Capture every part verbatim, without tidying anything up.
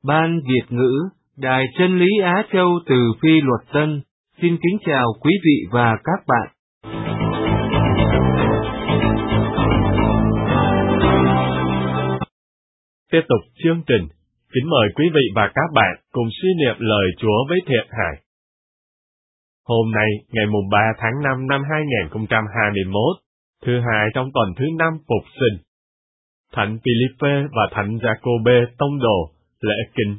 Ban Việt ngữ, Đài Chân lý Á Châu từ Phi Luật Tân, xin kính chào quý vị và các bạn. Tiếp tục chương trình, kính mời quý vị và các bạn cùng suy niệm lời Chúa với Thiện Hải. Hôm nay, ngày mùng ba tháng năm năm hai nghìn không trăm hai mươi mốt, thứ hai trong tuần thứ năm Phục Sinh, Thánh Philippe và Thánh Giacôbê tông đồ, lễ kính.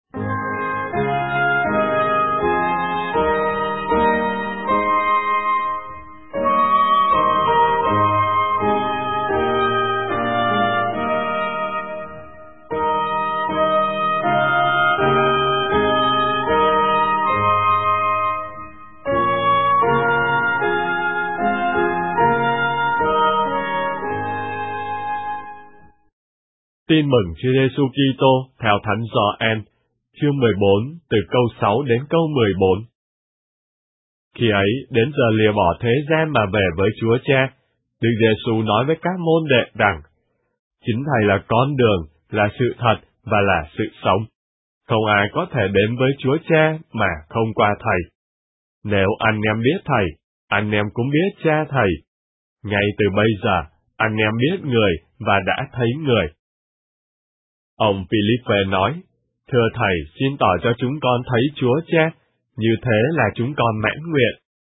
Tin mừng Chúa Giêsu Kitô theo Thánh Gioan, chương mười bốn, từ câu sáu đến câu mười bốn. Khi ấy, đến giờ lìa bỏ thế gian mà về với Chúa Cha, Đức Giêsu nói với các môn đệ rằng: Chính Thầy là con đường, là sự thật và là sự sống. Không ai có thể đến với Chúa Cha mà không qua Thầy. Nếu anh em biết Thầy, anh em cũng biết Cha Thầy. Ngay từ bây giờ, anh em biết Người và đã thấy Người. Ông Philippe nói: Thưa Thầy, xin tỏ cho chúng con thấy Chúa Cha, như thế là chúng con mãn nguyện.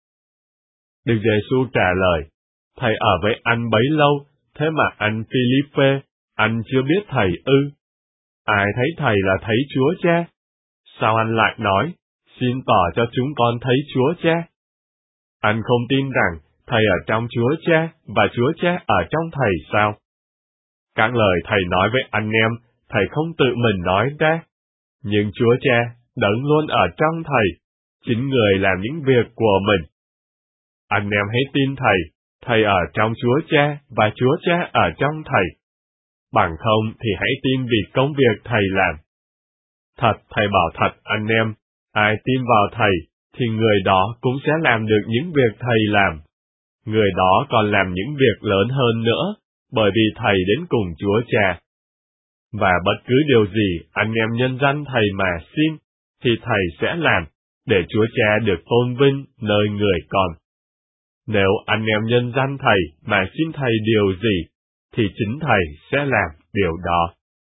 Đức Giêsu trả lời: Thầy ở với anh bấy lâu, thế mà anh Philippe, anh chưa biết Thầy ư? Ai thấy Thầy là thấy Chúa Cha? Sao anh lại nói: Xin tỏ cho chúng con thấy Chúa Cha? Anh không tin rằng Thầy ở trong Chúa Cha và Chúa Cha ở trong Thầy sao? Các lời Thầy nói với anh em, Thầy không tự mình nói ra, nhưng Chúa Cha đấng luôn ở trong Thầy, chính Người làm những việc của mình. Anh em hãy tin Thầy, Thầy ở trong Chúa Cha và Chúa Cha ở trong Thầy. Bằng không thì hãy tin vì công việc Thầy làm. Thật, Thầy bảo thật anh em, ai tin vào Thầy, thì người đó cũng sẽ làm được những việc Thầy làm. Người đó còn làm những việc lớn hơn nữa, bởi vì Thầy đến cùng Chúa Cha. Và bất cứ điều gì anh em nhân danh Thầy mà xin, thì Thầy sẽ làm, để Chúa Cha được tôn vinh nơi người con. Nếu anh em nhân danh Thầy mà xin Thầy điều gì, thì chính Thầy sẽ làm điều đó.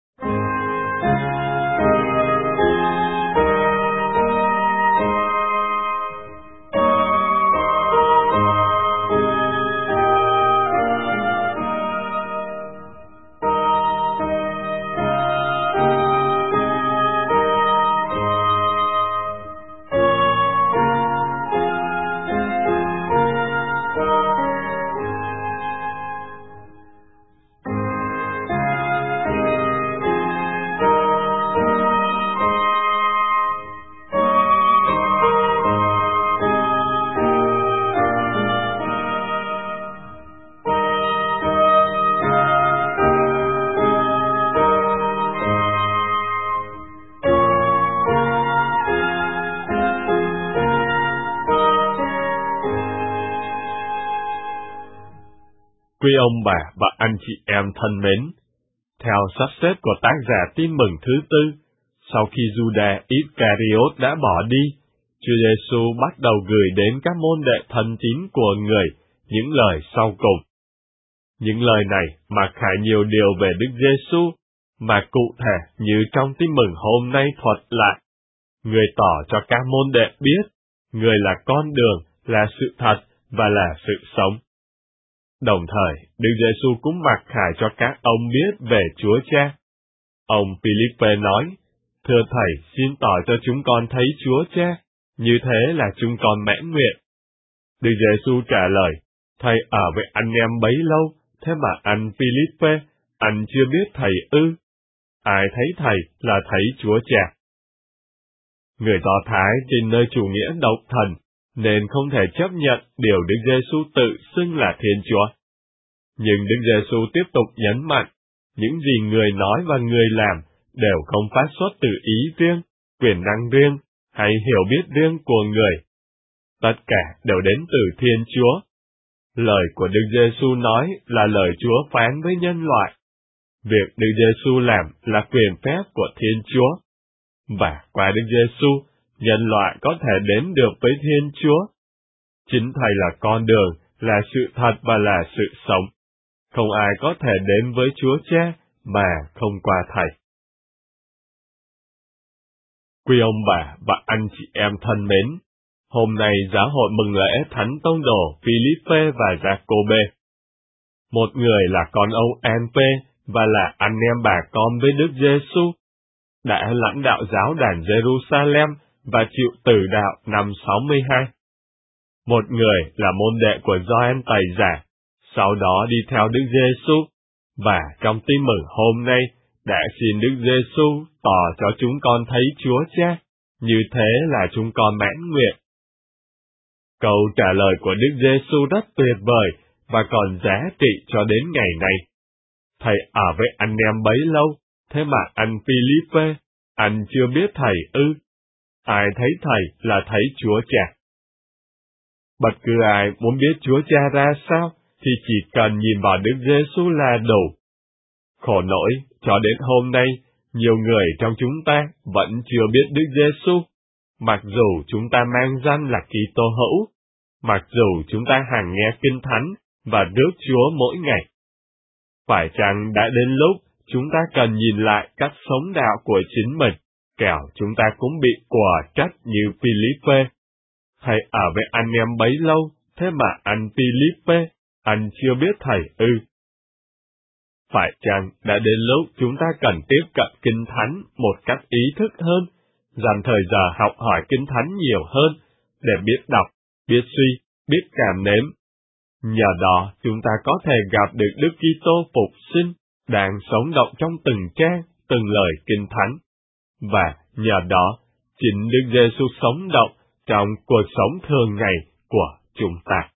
Quý ông bà và anh chị em thân mến, theo sắp xếp của tác giả Tin mừng thứ tư, sau khi Judas Iscariot đã bỏ đi, Chúa Giêsu bắt đầu gửi đến các môn đệ thân tín của Người những lời sau cùng. Những lời này mặc khải nhiều điều về Đức Giêsu, mà cụ thể như trong Tin mừng hôm nay thuật lại. Người tỏ cho các môn đệ biết, Người là con đường, là sự thật và là sự sống. Đồng thời, Đức Giêsu cũng mặc khải cho các ông biết về Chúa Cha. Ông Philippe nói: Thưa Thầy, xin tỏ cho chúng con thấy Chúa Cha, như thế là chúng con mãn nguyện. Đức Giêsu trả lời: Thầy ở với anh em bấy lâu, thế mà anh Philippe, anh chưa biết Thầy ư? Ai thấy Thầy là thấy Chúa Cha. Người Do Thái tin nơi chủ nghĩa độc thần, nên không thể chấp nhận điều Đức Giêsu tự xưng là Thiên Chúa. Nhưng Đức Giêsu tiếp tục nhấn mạnh, những gì Người nói và Người làm đều không phát xuất từ ý riêng, quyền năng riêng, hay hiểu biết riêng của Người. Tất cả đều đến từ Thiên Chúa. Lời của Đức Giêsu nói là lời Chúa phán với nhân loại. Việc Đức Giêsu làm là quyền phép của Thiên Chúa, Và qua Đức Giêsu, nhân loại có thể đến được với Thiên Chúa. Chính Thầy là con đường, là sự thật và là sự sống. Không ai có thể đến với Chúa Cha mà không qua Thầy. Quý ông bà và anh chị em thân mến, hôm nay giáo hội mừng lễ Thánh Tông đồ Philippe và Giacôbê. Một người là con ông An-pê và là anh em bà con với Đức Giêsu, đã lãnh đạo giáo đàn Jerusalem và chịu tử đạo năm sáu mươi hai. Một người là môn đệ của Gioan Tẩy Giả, sau đó đi theo Đức Giêsu, và trong tin mừng hôm nay đã xin Đức Giêsu tỏ cho chúng con thấy Chúa Cha, như thế là chúng con mãn nguyện. Câu trả lời của Đức Giêsu rất tuyệt vời và còn giá trị cho đến ngày nay. Thầy ở với anh em bấy lâu, thế mà anh Philippe, anh chưa biết Thầy ư? Ai thấy Thầy là thấy Chúa Cha. Bất cứ ai muốn biết Chúa Cha ra sao, thì chỉ cần nhìn vào Đức Giêsu là đủ. Khổ nỗi, cho đến hôm nay, nhiều người trong chúng ta vẫn chưa biết Đức Giêsu, mặc dù chúng ta mang danh là Kitô hữu, mặc dù chúng ta hàng nghe Kinh Thánh và rước Chúa mỗi ngày. Phải chăng đã đến lúc chúng ta cần nhìn lại cách sống đạo của chính mình, kẻo chúng ta cũng bị quả trách như Philippe. Thầy ở với anh em bấy lâu, thế mà anh Philippe, anh chưa biết Thầy ư? Phải chăng đã đến lúc chúng ta cần tiếp cận Kinh Thánh một cách ý thức hơn, dành thời giờ học hỏi Kinh Thánh nhiều hơn, để biết đọc, biết suy, biết cảm nếm. Nhờ đó chúng ta có thể gặp được Đức Kitô phục sinh, đang sống động trong từng trang, từng lời Kinh Thánh. Và nhờ đó, chính Đức Giêsu sống động trong cuộc sống thường ngày của chúng ta.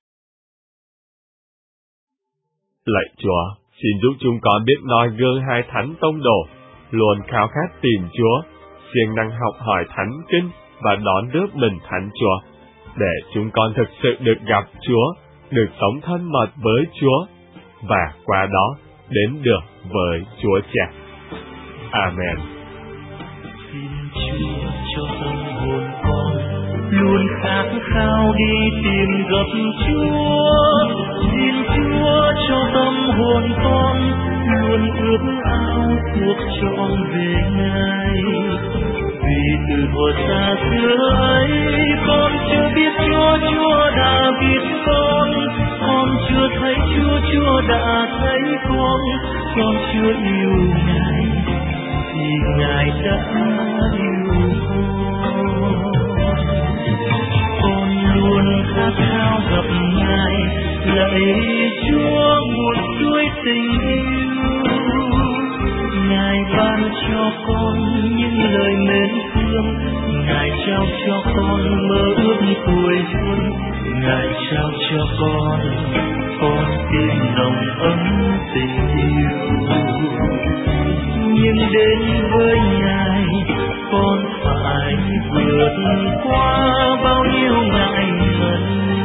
Lạy Chúa, xin giúp chúng con biết noi gương hai thánh tông đồ, luôn khao khát tìm Chúa, siêng năng học hỏi Thánh Kinh và đón rước mình Thánh Chúa, để chúng con thực sự được gặp Chúa, được sống thân mật với Chúa, và qua đó đến được với Chúa Cha. Amen. Xin Chúa cho tâm hồn con luôn khát khao đi tìm gặp Chúa. Xin Chúa cho tâm hồn con luôn ước ao thuộc trọn về Ngài. Vì từ thuở xa xưa ấy con chưa biết Chúa, Chúa đã biết con. Con chưa thấy Chúa, Chúa đã thấy con. Con chưa yêu Ngài thì Ngài đã yêu con. Con luôn khát khao gặp Ngài, lạy Chúa một chuỗi tình yêu. Ngài ban cho con những lời mến thương, Ngài trao cho con mơ ước tuổi xuân. Ngài trao cho con con tim nồng ấm tình yêu. Nhưng đến với Ngài con phải vượt qua bao nhiêu ngại ngần.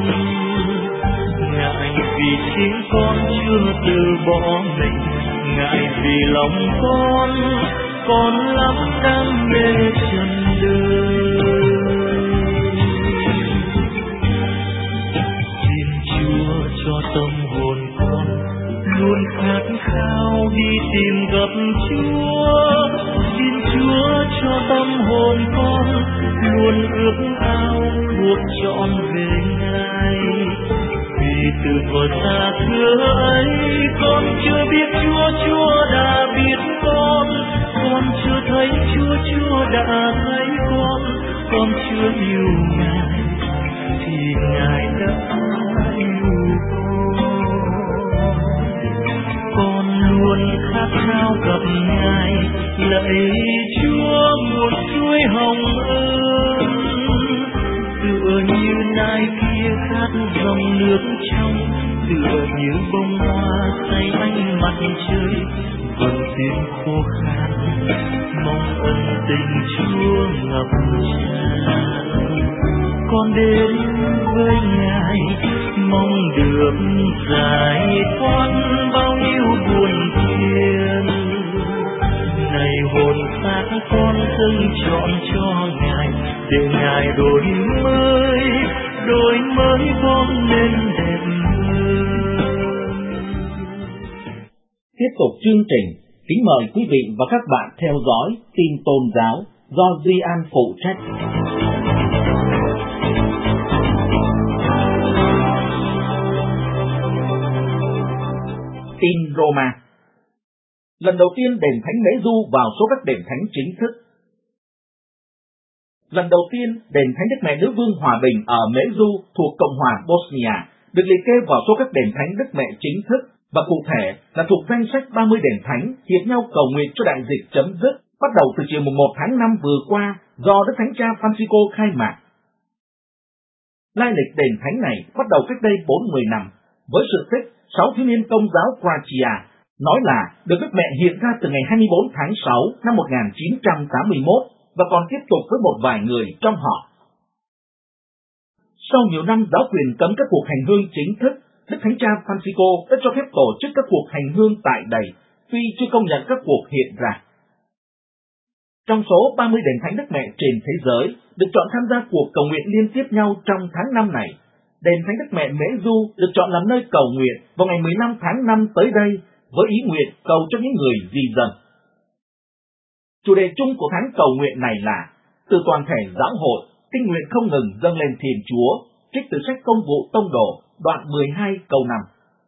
Ngại vì chính con chưa từ bỏ mình, ngại vì lòng con còn lắm đam mê trần đời. Xin Chúa cho tâm hồn con luôn khát khao đi tìm gặp Chúa. Xin Chúa cho tâm hồn con luôn ước ao thuộc trọn về Ngài. Vì từ thuở xa xưa ấy con chưa biết Chúa, Chúa đã biết con. Con chưa thấy Chúa, Chúa đã thấy con. Con chưa yêu Ngài thì Ngài đã yêu con. Con luôn khát khao gặp Ngài, lạy Chúa một chuỗi hồng ơn. Tựa như nai kia khát dòng nước trong, tựa như bông hoa say ánh mặt trời. Vầng tiếng khô khan mong ân tình Chúa ngập tràn. Con đến với Ngài mong được giải thoát bao nhiêu buồn phiền. Này hồn xác con dâng trọn cho Ngài, để Ngài đổi mới, đổi mới con nên đẹp hơn. Tiếp tục chương trình, kính mời quý vị và các bạn theo dõi tin tôn giáo do Duy An phụ trách. Tin Roma. Lần đầu tiên đền thánh Mễ Du vào số các đền thánh chính thức. Lần đầu tiên, đền thánh Đức Mẹ Nữ Vương Hòa Bình ở Mễ Du thuộc Cộng hòa Bosnia được liệt kê vào số các đền thánh Đức Mẹ chính thức, và cụ thể là thuộc danh sách ba mươi đền thánh hiệp nhau cầu nguyện cho đại dịch chấm dứt, bắt đầu từ chiều mùng một tháng năm vừa qua do Đức Thánh Cha Francisco khai mạc. Lai lịch đền thánh này bắt đầu cách đây bốn mươi năm, với sự tích sáu thiếu niên Công giáo Croatia nói là được Đức Mẹ hiện ra từ ngày hai mươi bốn tháng sáu năm một nghìn chín trăm tám mươi mốt và còn tiếp tục với một vài người trong họ. Sau nhiều năm giáo quyền cấm các cuộc hành hương chính thức, Đức Thánh Cha Francisco đã cho phép tổ chức các cuộc hành hương tại đây, tuy chưa công nhận các cuộc hiện ra. Trong số ba mươi đền thánh Đức Mẹ trên thế giới được chọn tham gia cuộc cầu nguyện liên tiếp nhau trong tháng năm này, đền thánh Đức Mẹ Mễ Du được chọn làm nơi cầu nguyện vào ngày mười lăm tháng năm tới đây, với ý nguyện cầu cho những người di dân. Chủ đề chung của tháng cầu nguyện này là từ toàn thể giáo hội, kinh nguyện không ngừng dâng lên Thiên Chúa, trích từ sách Công vụ Tông đồ, đoạn mười hai câu năm.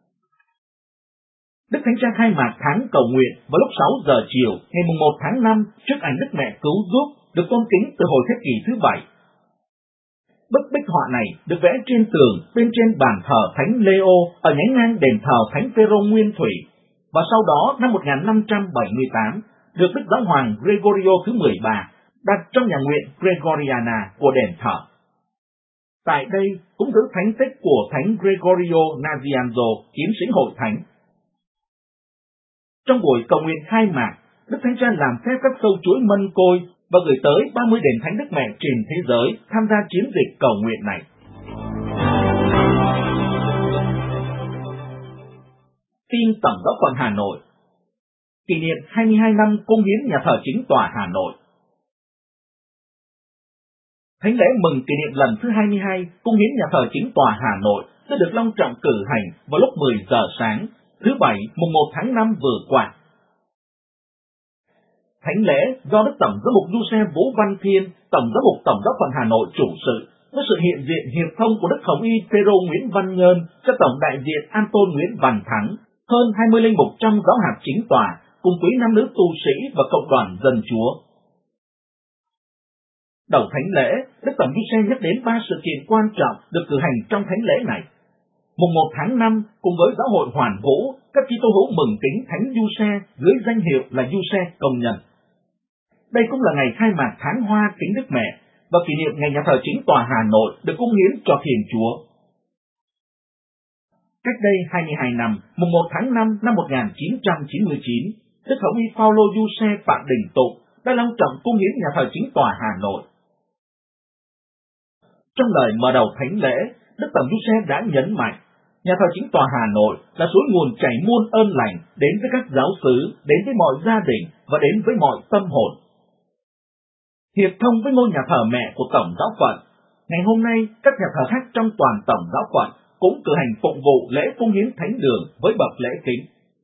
Đức Thánh Cha khai mạc tháng cầu nguyện vào lúc sáu giờ chiều ngày mùng một tháng năm trước ảnh Đức Mẹ Cứu Giúp được tôn kính từ hồi thế kỷ thứ bảy. Bức bích họa này được vẽ trên tường bên trên bàn thờ Thánh Leo ở nhánh ngang đền thờ Thánh Phêrô Nguyên Thủy, và sau đó năm một nghìn năm trăm bảy mươi tám được Đức Giáo hoàng Gregorio thứ mười ba đặt trong nhà nguyện Gregoriana của đền thờ. Tại đây cũng giữ thánh tích của Thánh Gregorio Nazianzo, kiếm sĩ hội thánh. Trong buổi cầu nguyện khai mạc, Đức Thánh Cha làm phép các sâu chuỗi mân côi và gửi tới ba mươi đền thánh Đức Mẹ trên thế giới tham gia chiến dịch cầu nguyện này. Tin Tổng giáo phận Hà Nội. Kỷ niệm hai mươi hai năm cúng hiến nhà thờ chính tòa Hà Nội. Thánh lễ mừng kỷ niệm lần thứ hai mươi hai cúng hiến nhà thờ chính tòa Hà Nội sẽ được long trọng cử hành vào lúc mười giờ sáng, thứ Bảy mùng một tháng năm vừa qua. Thánh lễ do Đức Tổng giám mục Giuse Vũ Văn Thiên, Tổng giám mục Tổng giáo phận Hà Nội chủ sự, với sự hiện diện hiệp thông của Đức Hồng Y Phêrô Nguyễn Văn Nhơn, cho Tổng đại diện Anton Nguyễn Văn Thắng, hơn hai mươi linh mục trong giáo hạt chính tòa, cùng quý nam nữ tu sĩ và cộng đoàn dân Chúa. Đầu thánh lễ, Đức Tổng Giuse nhắc đến ba sự kiện quan trọng được cử hành trong thánh lễ này. Mùng một tháng năm, cùng với giáo hội Hoàn Vũ, các Kitô hữu mừng kính Thánh Giuse dưới danh hiệu là Giuse Công nhân. Đây cũng là ngày khai mạc tháng Hoa kính Đức Mẹ và kỷ niệm ngày nhà thờ chính tòa Hà Nội được cúng hiến cho Thiên Chúa. Cách đây hai mươi hai năm, mùng một tháng năm năm một nghìn chín trăm chín mươi chín, Đức Hồng Y Phaolô Giuse Phạm Đình Tụng đã long trọng cúng hiến nhà thờ chính tòa Hà Nội. Trong lời mở đầu thánh lễ, Đức Tổng Giuse đã nhấn mạnh, nhà thờ chính tòa Hà Nội là suối nguồn chảy muôn ơn lành đến với các giáo xứ, đến với mọi gia đình và đến với mọi tâm hồn. Hiệp thông với ngôi nhà thờ mẹ của Tổng giáo phận, ngày hôm nay các nhà thờ khác trong toàn Tổng giáo phận cũng cử hành phụng vụ lễ cúng hiến thánh đường với bậc lễ kính.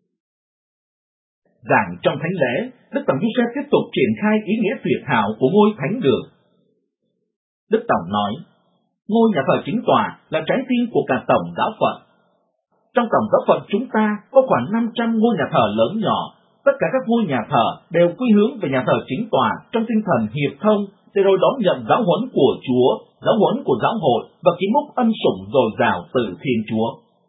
Giảng trong thánh lễ, Đức Tổng Giuse tiếp tục triển khai ý nghĩa tuyệt hảo của ngôi thánh đường. Đức Tổng nói, ngôi nhà thờ chính tòa là trái tim của cả Tổng giáo phận. Trong Tổng giáo phận chúng ta có khoảng năm trăm ngôi nhà thờ lớn nhỏ. Tất cả các ngôi nhà thờ đều quy hướng về nhà thờ chính tòa trong tinh thần hiệp thông, để rồi đón nhận giáo huấn của Chúa, giáo huấn của giáo hội và ký múc ân sủng dồi dào từ Thiên Chúa.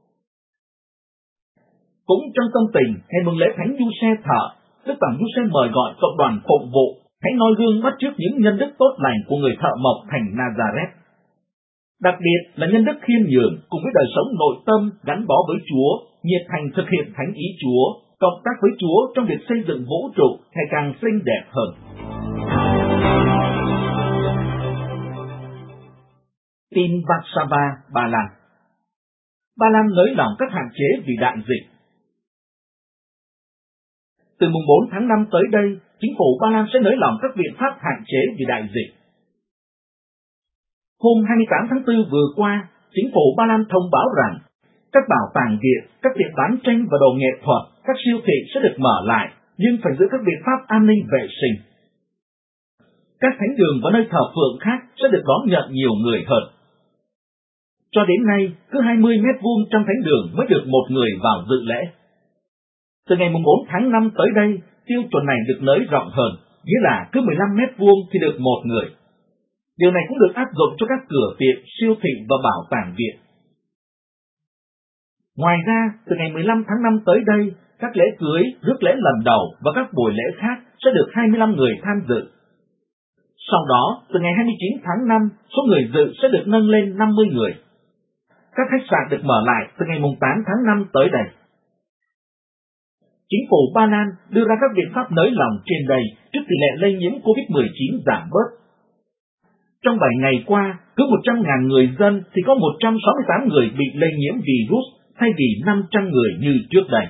Cũng trong tâm tình ngày mừng lễ Thánh Giuse thờ, Đức Tổng Giuse mời gọi cộng đoàn phụng vụ hãy noi gương bắt chước những nhân đức tốt lành của người thợ mộc thành Nazareth. Đặc biệt là nhân đức khiêm nhường cùng với đời sống nội tâm gắn bó với Chúa, nhiệt thành thực hiện thánh ý Chúa, cộng tác với Chúa trong việc xây dựng vũ trụ ngày càng xinh đẹp hơn. Tin Vác-sa-va, Ba Lan. Ba Lan nới lỏng các hạn chế vì đại dịch. Từ mùng bốn tháng năm tới đây, chính phủ Ba Lan sẽ nới lỏng các biện pháp hạn chế vì đại dịch. Hôm hai mươi tám tháng tư vừa qua, chính phủ Ba Lan thông báo rằng các bảo tàng Việt, các tiệm bán tranh và đồ nghệ thuật, các siêu thị sẽ được mở lại, nhưng phải giữ các biện pháp an ninh vệ sinh. Các thánh đường và nơi thờ phượng khác sẽ được đón nhận nhiều người hơn. Cho đến nay, cứ hai mươi mét vuông trong thánh đường mới được một người vào dự lễ. Từ ngày bốn tháng năm tới đây, tiêu chuẩn này được nới rộng hơn, nghĩa là cứ mười lăm mét vuông thì được một người. Điều này cũng được áp dụng cho các cửa tiệm, siêu thị và bảo tàng Việt. Ngoài ra, từ ngày mười lăm tháng năm tới đây, các lễ cưới, rước lễ lần đầu và các buổi lễ khác sẽ được hai mươi lăm người tham dự. Sau đó, từ ngày hai mươi chín tháng năm, số người dự sẽ được nâng lên năm mươi người. Các khách sạn được mở lại từ ngày tám tháng năm tới đây. Chính phủ Ba Lan đưa ra các biện pháp nới lỏng trên đây trước tỷ lệ lây nhiễm covid mười chín giảm bớt. Trong bảy ngày qua, cứ một trăm nghìn người dân thì có một trăm sáu mươi tám người bị lây nhiễm virus thay vì năm trăm người như trước đây.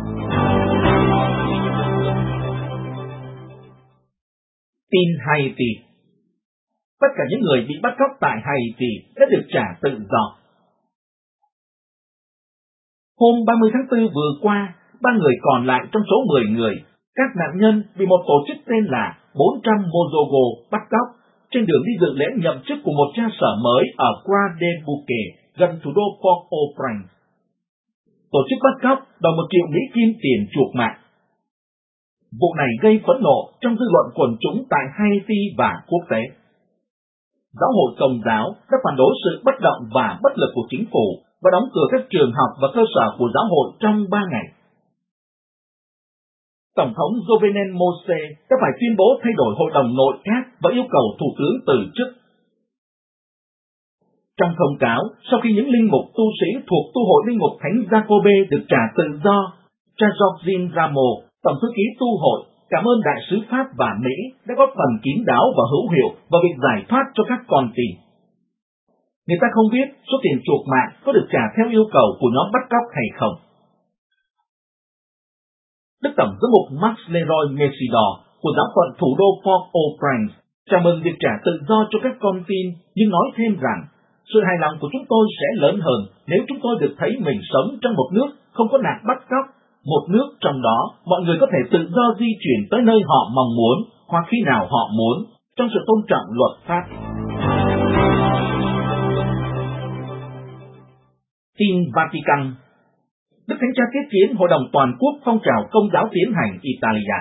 Tin Haiti. Tất cả những người bị bắt cóc tại Haiti đã được trả tự do. Hôm ba mươi tháng tư vừa qua, ba người còn lại trong số mười người, các nạn nhân bị một tổ chức tên là bốn trăm Mozogo bắt cóc trên đường đi dự lễ nhậm chức của một cha sở mới ở Croix-de-Bouquet, gần thủ đô Port-au-Prince. Tổ chức bắt cóc đòi một triệu Mỹ Kim tiền chuộc mạng. Vụ này gây phẫn nộ trong dư luận quần chúng tại Haiti và quốc tế. Giáo hội Công giáo đã phản đối sự bất động và bất lực của chính phủ và đóng cửa các trường học và cơ sở của giáo hội trong ba ngày. Tổng thống Jovenel Moise đã phải tuyên bố thay đổi hội đồng nội các và yêu cầu thủ tướng từ chức. Trong thông cáo, sau khi những linh mục tu sĩ thuộc tu hội linh mục Thánh Giacôbê được trả tự do, cha Georgine Rameau, tổng thư ký tu hội, cảm ơn đại sứ Pháp và Mỹ đã góp phần kín đáo và hữu hiệu vào việc giải thoát cho các con tin. Người ta không biết số tiền chuộc mạng có được trả theo yêu cầu của nhóm bắt cóc hay không. Đức Tổng giám mục Max Leroy Messidor của giáo phận thủ đô Port-au-Prince chào mừng việc trả tự do cho các con tin, nhưng nói thêm rằng sự hài lòng của chúng tôi sẽ lớn hơn nếu chúng tôi được thấy mình sống trong một nước không có nạn bắt cóc, một nước trong đó mọi người có thể tự do di chuyển tới nơi họ mong muốn hoặc khi nào họ muốn, trong sự tôn trọng luật pháp. Tin Vatican. Đức Thánh Cha tiếp kiến Hội đồng Toàn quốc Phong trào Công giáo Tiến hành Italia.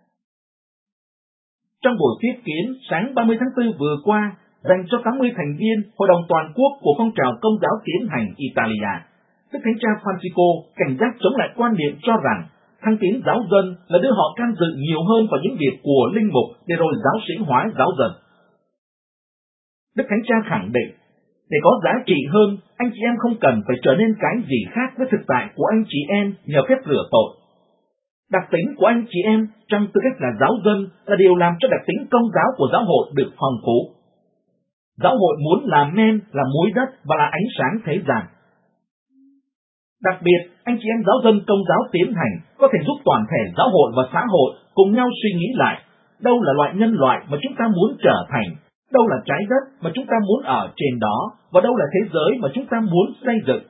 Trong buổi tiếp kiến sáng ba mươi tháng tư vừa qua, dành cho tám mươi thành viên Hội đồng Toàn quốc của Phong trào Công giáo Tiến hành Italia, Đức Thánh Cha Francisco cảnh giác chống lại quan điểm cho rằng thăng tiến giáo dân là đưa họ can dự nhiều hơn vào những việc của linh mục để rồi giáo sĩ hóa giáo dân. Đức Thánh Cha khẳng định, để có giá trị hơn, anh chị em không cần phải trở nên cái gì khác với thực tại của anh chị em nhờ phép rửa tội. Đặc tính của anh chị em trong tư cách là giáo dân là điều làm cho đặc tính công giáo của giáo hội được phong phú. Giáo hội muốn là men, là muối đất và là ánh sáng thế gian. Đặc biệt, anh chị em giáo dân công giáo Tiến hành có thể giúp toàn thể giáo hội và xã hội cùng nhau suy nghĩ lại đâu là loại nhân loại mà chúng ta muốn trở thành, đâu là trái đất mà chúng ta muốn ở trên đó, và đâu là thế giới mà chúng ta muốn xây dựng.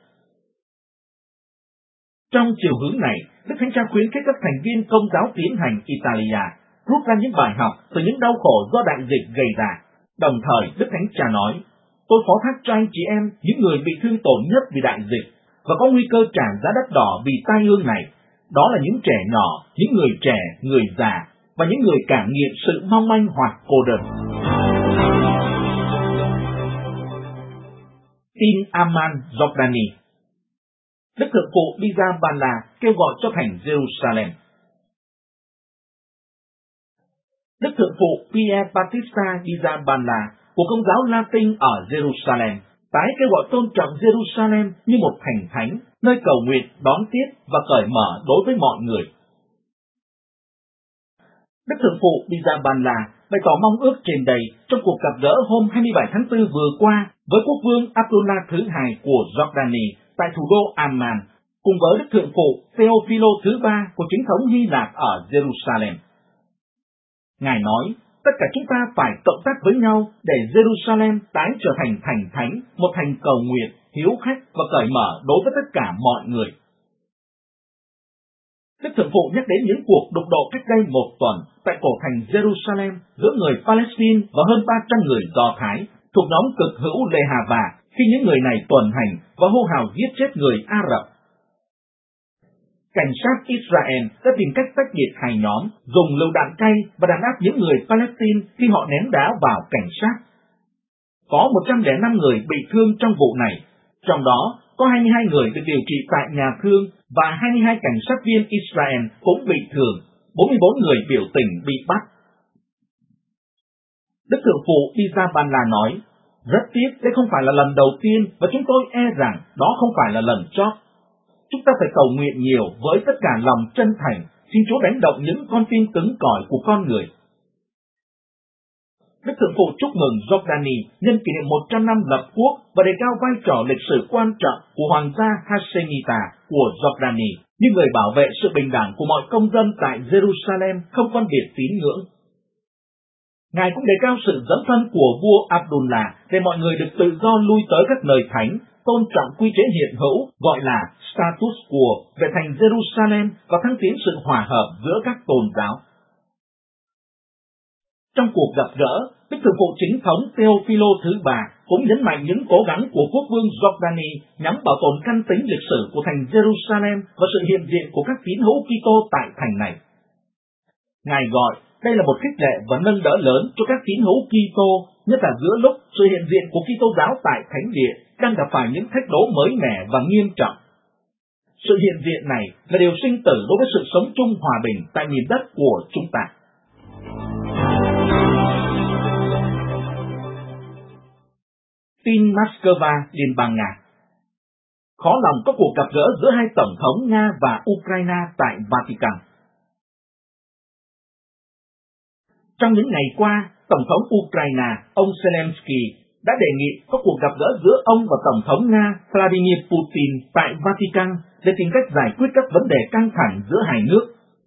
Trong chiều hướng này, Đức Thánh Cha khuyến khích các thành viên Công giáo Tiến hành Italia rút ra những bài học từ những đau khổ do đại dịch gây ra. Đồng thời, Đức Thánh Cha nói, tôi phó thác cho anh chị em những người bị thương tổn nhất vì đại dịch và có nguy cơ trả giá đắt đỏ vì tai ương này. Đó là những trẻ nhỏ, những người trẻ, người già và những người cảm nghiệm sự mong manh hoặc cô đơn. Tin Amman, Jordani. Đức Thượng phụ Biza Bala kêu gọi cho thành Jerusalem. Đức Thượng phụ Pierre Battista Biza Bala của Công giáo Latin ở Jerusalem tái kêu gọi tôn trọng Jerusalem như một thành thánh, nơi cầu nguyện, đón tiếp và cởi mở đối với mọi người. Đức Thượng phụ Biza Bala bày tỏ mong ước trên đây trong cuộc gặp gỡ hôm hai mươi bảy tháng tư vừa qua với quốc vương Abdullah thứ hai của Jordani tại thủ đô Amman, cùng với Đức Thượng phụ Theophilo thứ ba của chính thống Hy Lạp ở Jerusalem. Ngài nói, tất cả chúng ta phải cộng tác với nhau để Jerusalem tái trở thành thành thánh, một thành cầu nguyện, hiếu khách và cởi mở đối với tất cả mọi người. Đức Thượng Phụ nhắc đến những cuộc đụng độ cách đây một tuần tại cổ thành Jerusalem giữa người Palestine và hơn ba trăm người Do Thái thuộc nhóm cực hữu Lê Hà Và, khi những người này tuần hành và hô hào giết chết người Ả Rập. Cảnh sát Israel đã tìm cách tách biệt hai nhóm, dùng lựu đạn cay và đàn áp những người Palestine khi họ ném đá vào cảnh sát. Có một trăm lẻ năm người bị thương trong vụ này, trong đó có hai mươi hai người được điều trị tại nhà thương và hai mươi hai cảnh sát viên Israel cũng bị thương, bốn mươi bốn người biểu tình bị bắt. Đức Thượng Phụ Isabella nói, rất tiếc đây không phải là lần đầu tiên và chúng tôi e rằng đó không phải là lần chót. Chúng ta phải cầu nguyện nhiều với tất cả lòng chân thành, xin Chúa đánh động những con tim cứng cỏi của con người. Đức Thượng Phụ chúc mừng Jordani nhân kỷ niệm một trăm năm lập quốc và đề cao vai trò lịch sử quan trọng của Hoàng gia Hashemita của Jordani như người bảo vệ sự bình đẳng của mọi công dân tại Jerusalem không phân biệt tín ngưỡng. Ngài cũng đề cao sự dấn thân của vua Abdullah để mọi người được tự do lui tới các nơi thánh, tôn trọng quy chế hiện hữu gọi là status quo về thành Jerusalem và thăng tiến sự hòa hợp giữa các tôn giáo. Trong cuộc gặp gỡ, Đức Thượng Phụ Chính thống Theophilo thứ ba cũng nhấn mạnh những cố gắng của quốc vương Jordani nhằm bảo tồn căn tính lịch sử của thành Jerusalem và sự hiện diện của các tín hữu Kitô tại thành này. Ngài gọi đây là một khích lệ và nâng đỡ lớn cho các tín hữu Kitô, nhất là giữa lúc sự hiện diện của Kitô giáo tại Thánh Địa đang gặp phải những thách đố mới mẻ và nghiêm trọng. Sự hiện diện này là điều sinh tử đối với sự sống chung hòa bình tại miền đất của chúng ta. Tin Moscow, Liên bang Nga. Khó lòng có cuộc gặp gỡ giữa hai tổng thống Nga và Ukraine tại Vatican. Trong những ngày qua, Tổng thống Ukraine, ông Zelensky, đã đề nghị có cuộc gặp gỡ giữa ông và Tổng thống Nga Vladimir Putin tại Vatican để tìm cách giải quyết các vấn đề căng thẳng giữa hai nước.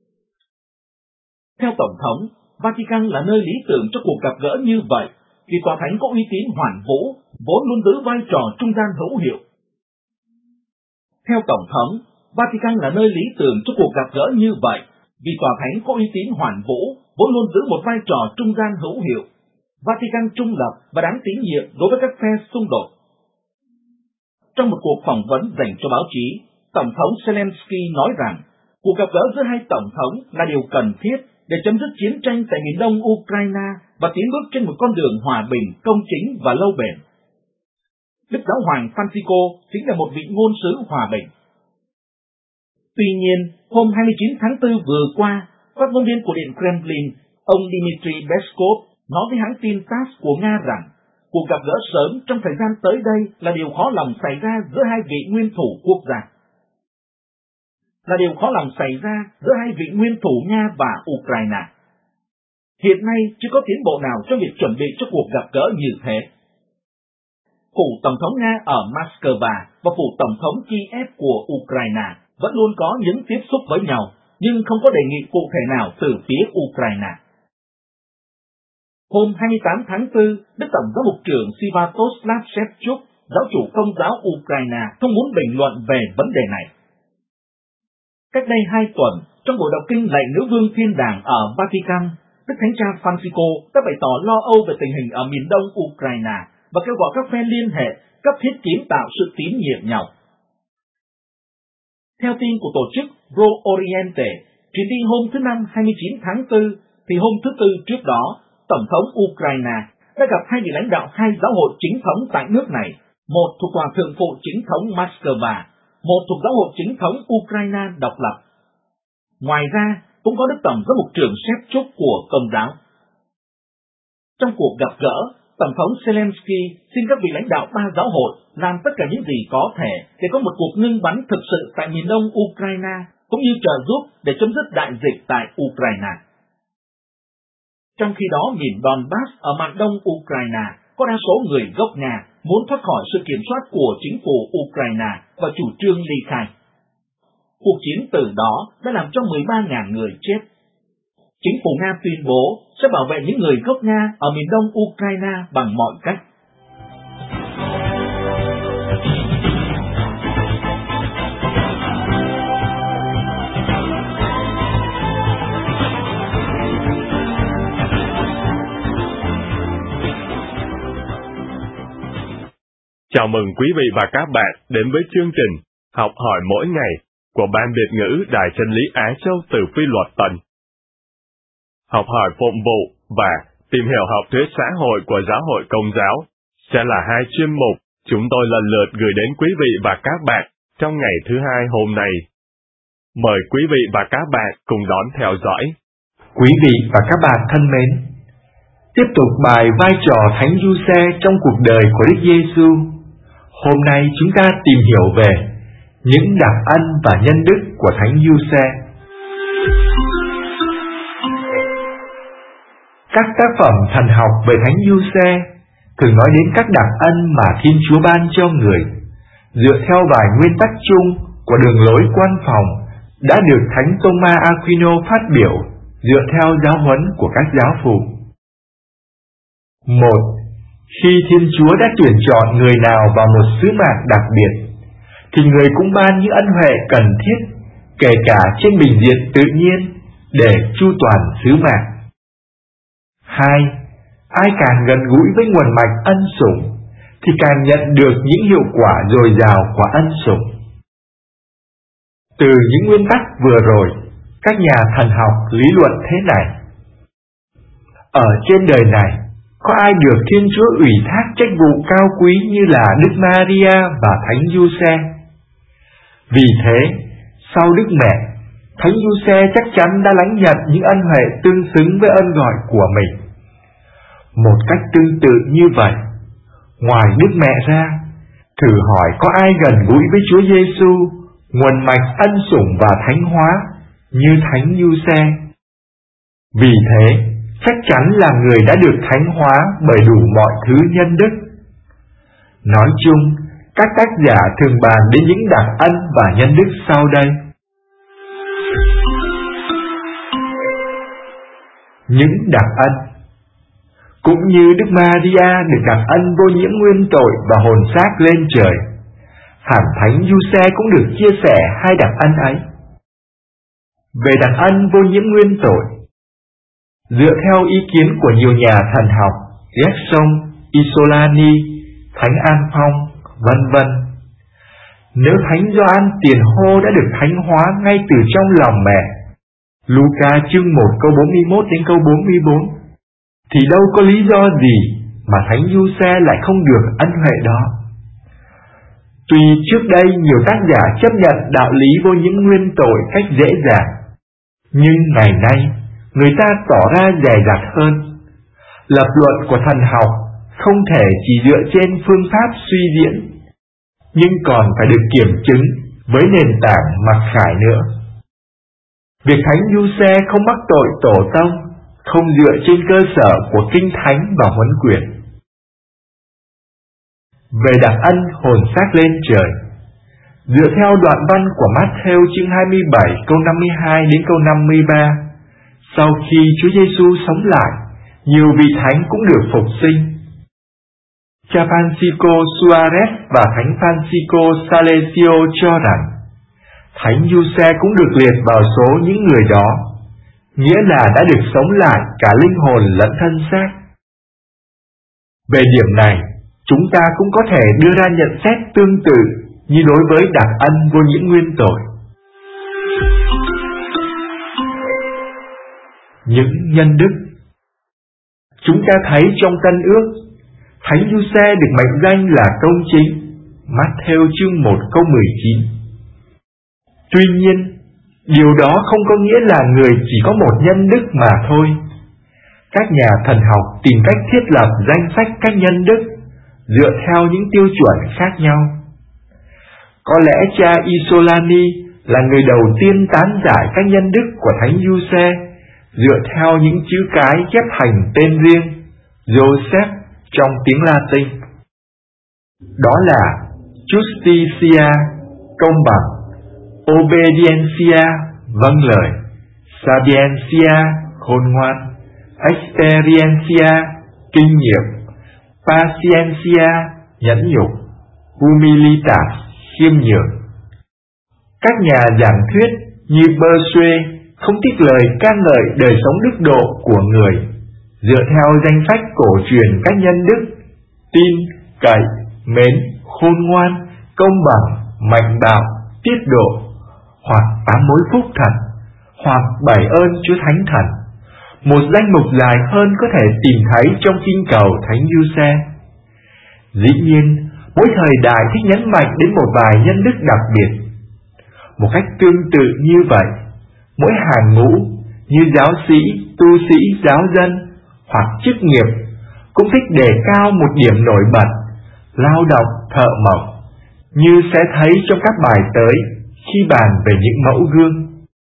Theo Tổng thống, Vatican là nơi lý tưởng cho cuộc gặp gỡ như vậy, vì tòa thánh có uy tín hoàn vũ, vốn luôn giữ vai trò trung gian hữu hiệu. Theo Tổng thống, Vatican là nơi lý tưởng cho cuộc gặp gỡ như vậy, vì tòa thánh có uy tín hoàn vũ, vốn luôn giữ một vai trò trung gian hữu hiệu. Vatican trung lập và đáng tín nhiệm đối với các phe xung đột. Trong một cuộc phỏng vấn dành cho báo chí, Tổng thống Zelensky nói rằng cuộc gặp gỡ giữa hai tổng thống là điều cần thiết để chấm dứt chiến tranh tại miền đông Ukraine và tiến bước trên một con đường hòa bình, công chính và lâu bền. Đức Giáo hoàng Francisco chính là một vị ngôn sứ hòa bình. Tuy nhiên, hôm hai mươi chín tháng tư vừa qua, phát ngôn viên của Điện Kremlin, ông Dmitry Peskov, nói với hãng tin tát của Nga rằng cuộc gặp gỡ sớm trong thời gian tới đây là điều khó lòng xảy ra giữa hai vị nguyên thủ quốc gia. Là điều khó lòng xảy ra giữa hai vị nguyên thủ Nga và Ukraine. Hiện nay chưa có tiến bộ nào trong việc chuẩn bị cho cuộc gặp gỡ như thế. Phủ Tổng thống Nga ở Moscow và Phủ Tổng thống Kiev của Ukraine vẫn luôn có những tiếp xúc với nhau, nhưng không có đề nghị cụ thể nào từ phía Ukraine. Hôm hai mươi tám tháng tư, Đức Tổng giám mục trưởng Sviatoslav Shevchuk, giáo chủ Công giáo Ukraine, không muốn bình luận về vấn đề này. Cách đây hai tuần, trong buổi đọc kinh lạy nữ vương thiên đàng ở Vatican, Đức Thánh cha Francisco đã bày tỏ lo âu về tình hình ở miền đông Ukraine và kêu gọi các phe liên hệ cấp thiết kiến tạo sự tín nhiệm nhau. Theo tin của tổ chức Pro Oriente, truyền đi hôm thứ Năm hai mươi chín tháng tư, thì hôm thứ Tư trước đó, Tổng thống Ukraine đã gặp hai vị lãnh đạo hai giáo hội chính thống tại nước này, một thuộc Tòa Thượng phụ chính thống Moscow, một thuộc giáo hội chính thống Ukraine độc lập. Ngoài ra, cũng có Đức Tổng giám mục trưởng Shevchuk của Công giáo. Trong cuộc gặp gỡ, Tổng thống Zelensky xin các vị lãnh đạo ba giáo hội làm tất cả những gì có thể để có một cuộc ngưng bắn thực sự tại miền đông Ukraine, cũng như trợ giúp để chấm dứt đại dịch tại Ukraine. Trong khi đó, miền Donbass ở mạn đông Ukraine có đa số người gốc Nga muốn thoát khỏi sự kiểm soát của chính phủ Ukraine và chủ trương ly khai. Cuộc chiến từ đó đã làm cho mười ba nghìn người chết. chính phủ Nga tuyên bố sẽ bảo vệ những người gốc Nga ở miền đông Ukraine bằng mọi cách. Chào mừng quý vị và các bạn đến với chương trình Học hỏi mỗi ngày của Ban Việt ngữ Đài Chân lý Á Châu từ Phi Luật Tân. Học hỏi phụng vụ và tìm hiểu học thuyết xã hội của Giáo hội Công giáo sẽ là hai chuyên mục chúng tôi lần lượt gửi đến quý vị và các bạn trong ngày thứ hai hôm nay. Mời quý vị và các bạn cùng đón theo dõi. Quý vị và các bạn thân mến, tiếp tục bài vai trò Thánh Giuse trong cuộc đời của Đức Giêsu. Hôm nay chúng ta tìm hiểu về những đặc ân và nhân đức của Thánh Giuse. Các tác phẩm thần học về Thánh Giuse thường nói đến các đặc ân mà Thiên Chúa ban cho người, dựa theo vài nguyên tắc chung của đường lối quan phòng đã được Thánh Thomas Aquino phát biểu dựa theo giáo huấn của các giáo phụ. Một. Khi Thiên Chúa đã tuyển chọn người nào vào một sứ mạng đặc biệt, thì người cũng ban những ân huệ cần thiết, kể cả trên bình diện tự nhiên, để chu toàn sứ mạng. Hai. Ai càng gần gũi với nguồn mạch ân sủng, thì càng nhận được những hiệu quả dồi dào của ân sủng. Từ những nguyên tắc vừa rồi, các nhà thần học lý luận thế này: ở trên đời này, có ai được Thiên Chúa ủy thác trách vụ cao quý như là Đức Maria và Thánh Giuse? Vì thế, sau Đức Mẹ, Thánh Giuse chắc chắn đã lãnh nhận những ân huệ tương xứng với ơn gọi của mình. Một cách tương tự như vậy, ngoài Đức Mẹ ra, thử hỏi có ai gần gũi với Chúa Giêsu, nguồn mạch ân sủng và thánh hóa, như Thánh Giuse? Vì thế, chắc chắn là người đã được thánh hóa bởi đủ mọi thứ nhân đức. Nói chung, các tác giả thường bàn đến những đặc ân và nhân đức sau đây. Những đặc ân. Cũng như Đức Maria được đặc ân vô nhiễm nguyên tội và hồn xác lên trời, hẳn Thánh Giuse cũng được chia sẻ hai đặc ân ấy. Về đặc ân vô nhiễm nguyên tội, dựa theo ý kiến của nhiều nhà thần học, Gerson, Isolani, Thánh An Phong, vân vân, nếu Thánh Gioan Tiền Hô đã được thánh hóa ngay từ trong lòng mẹ, Luca chương một câu bốn mươi mốt đến câu bốn mươi bốn, thì đâu có lý do gì mà Thánh Giuse lại không được ân huệ đó. Tuy trước đây nhiều tác giả chấp nhận đạo lý vô nhiễm nguyên tội cách dễ dàng, nhưng ngày nay người ta tỏ ra dè dặt hơn. Lập luận của thần học không thể chỉ dựa trên phương pháp suy diễn, nhưng còn phải được kiểm chứng với nền tảng mặc khải nữa. Việc Thánh Giuse không mắc tội tổ tông không dựa trên cơ sở của Kinh Thánh và huấn quyền. Về đặc ân hồn xác lên trời, dựa theo đoạn văn của Matthew chương hai mươi bảy câu năm mươi hai đến câu năm mươi ba, sau khi Chúa Giêsu sống lại, nhiều vị thánh cũng được phục sinh. Cha Francisco Suarez và Thánh Francisco Salesio cho rằng Thánh Giuse cũng được liệt vào số những người đó, nghĩa là đã được sống lại cả linh hồn lẫn thân xác. Về điểm này, chúng ta cũng có thể đưa ra nhận xét tương tự như đối với đặc ân vô nhiễm nguyên tội. Những nhân đức. Chúng ta thấy trong Tân Ước, Thánh Giuse được mệnh danh là công chính, Matthew chương một câu mười chín. Tuy nhiên, điều đó không có nghĩa là người chỉ có một nhân đức mà thôi. Các nhà thần học tìm cách thiết lập danh sách các nhân đức dựa theo những tiêu chuẩn khác nhau. Có lẽ cha Isolani là người đầu tiên tán giải các nhân đức của Thánh Giuse dựa theo những chữ cái ghép thành tên riêng Joseph trong tiếng Latin. Đó là Justitia, công bằng, Obediencia, vâng lời, Sapientia, khôn ngoan, experientia, kinh nghiệm, patientia, nhẫn nhục, humilitas, khiêm nhường. Các nhà giảng thuyết như Bossuet không tiếc lời ca ngợi đời sống đức độ của người, dựa theo danh sách cổ truyền các nhân đức: tin, cậy, mến, khôn ngoan, công bằng, mạnh bạo, tiết độ, hoặc tám mối phúc thần, hoặc bảy ơn Chúa Thánh Thần. Một danh mục dài hơn có thể tìm thấy trong kinh cầu Thánh Giuse. Dĩ nhiên, mỗi thời đại thích nhấn mạnh đến một vài nhân đức đặc biệt. Một cách tương tự như vậy, mỗi hàng ngũ như giáo sĩ, tu sĩ, giáo dân hoặc chức nghiệp cũng thích đề cao một điểm nổi bật, lao động, thợ mộc, như sẽ thấy trong các bài tới khi bàn về những mẫu gương.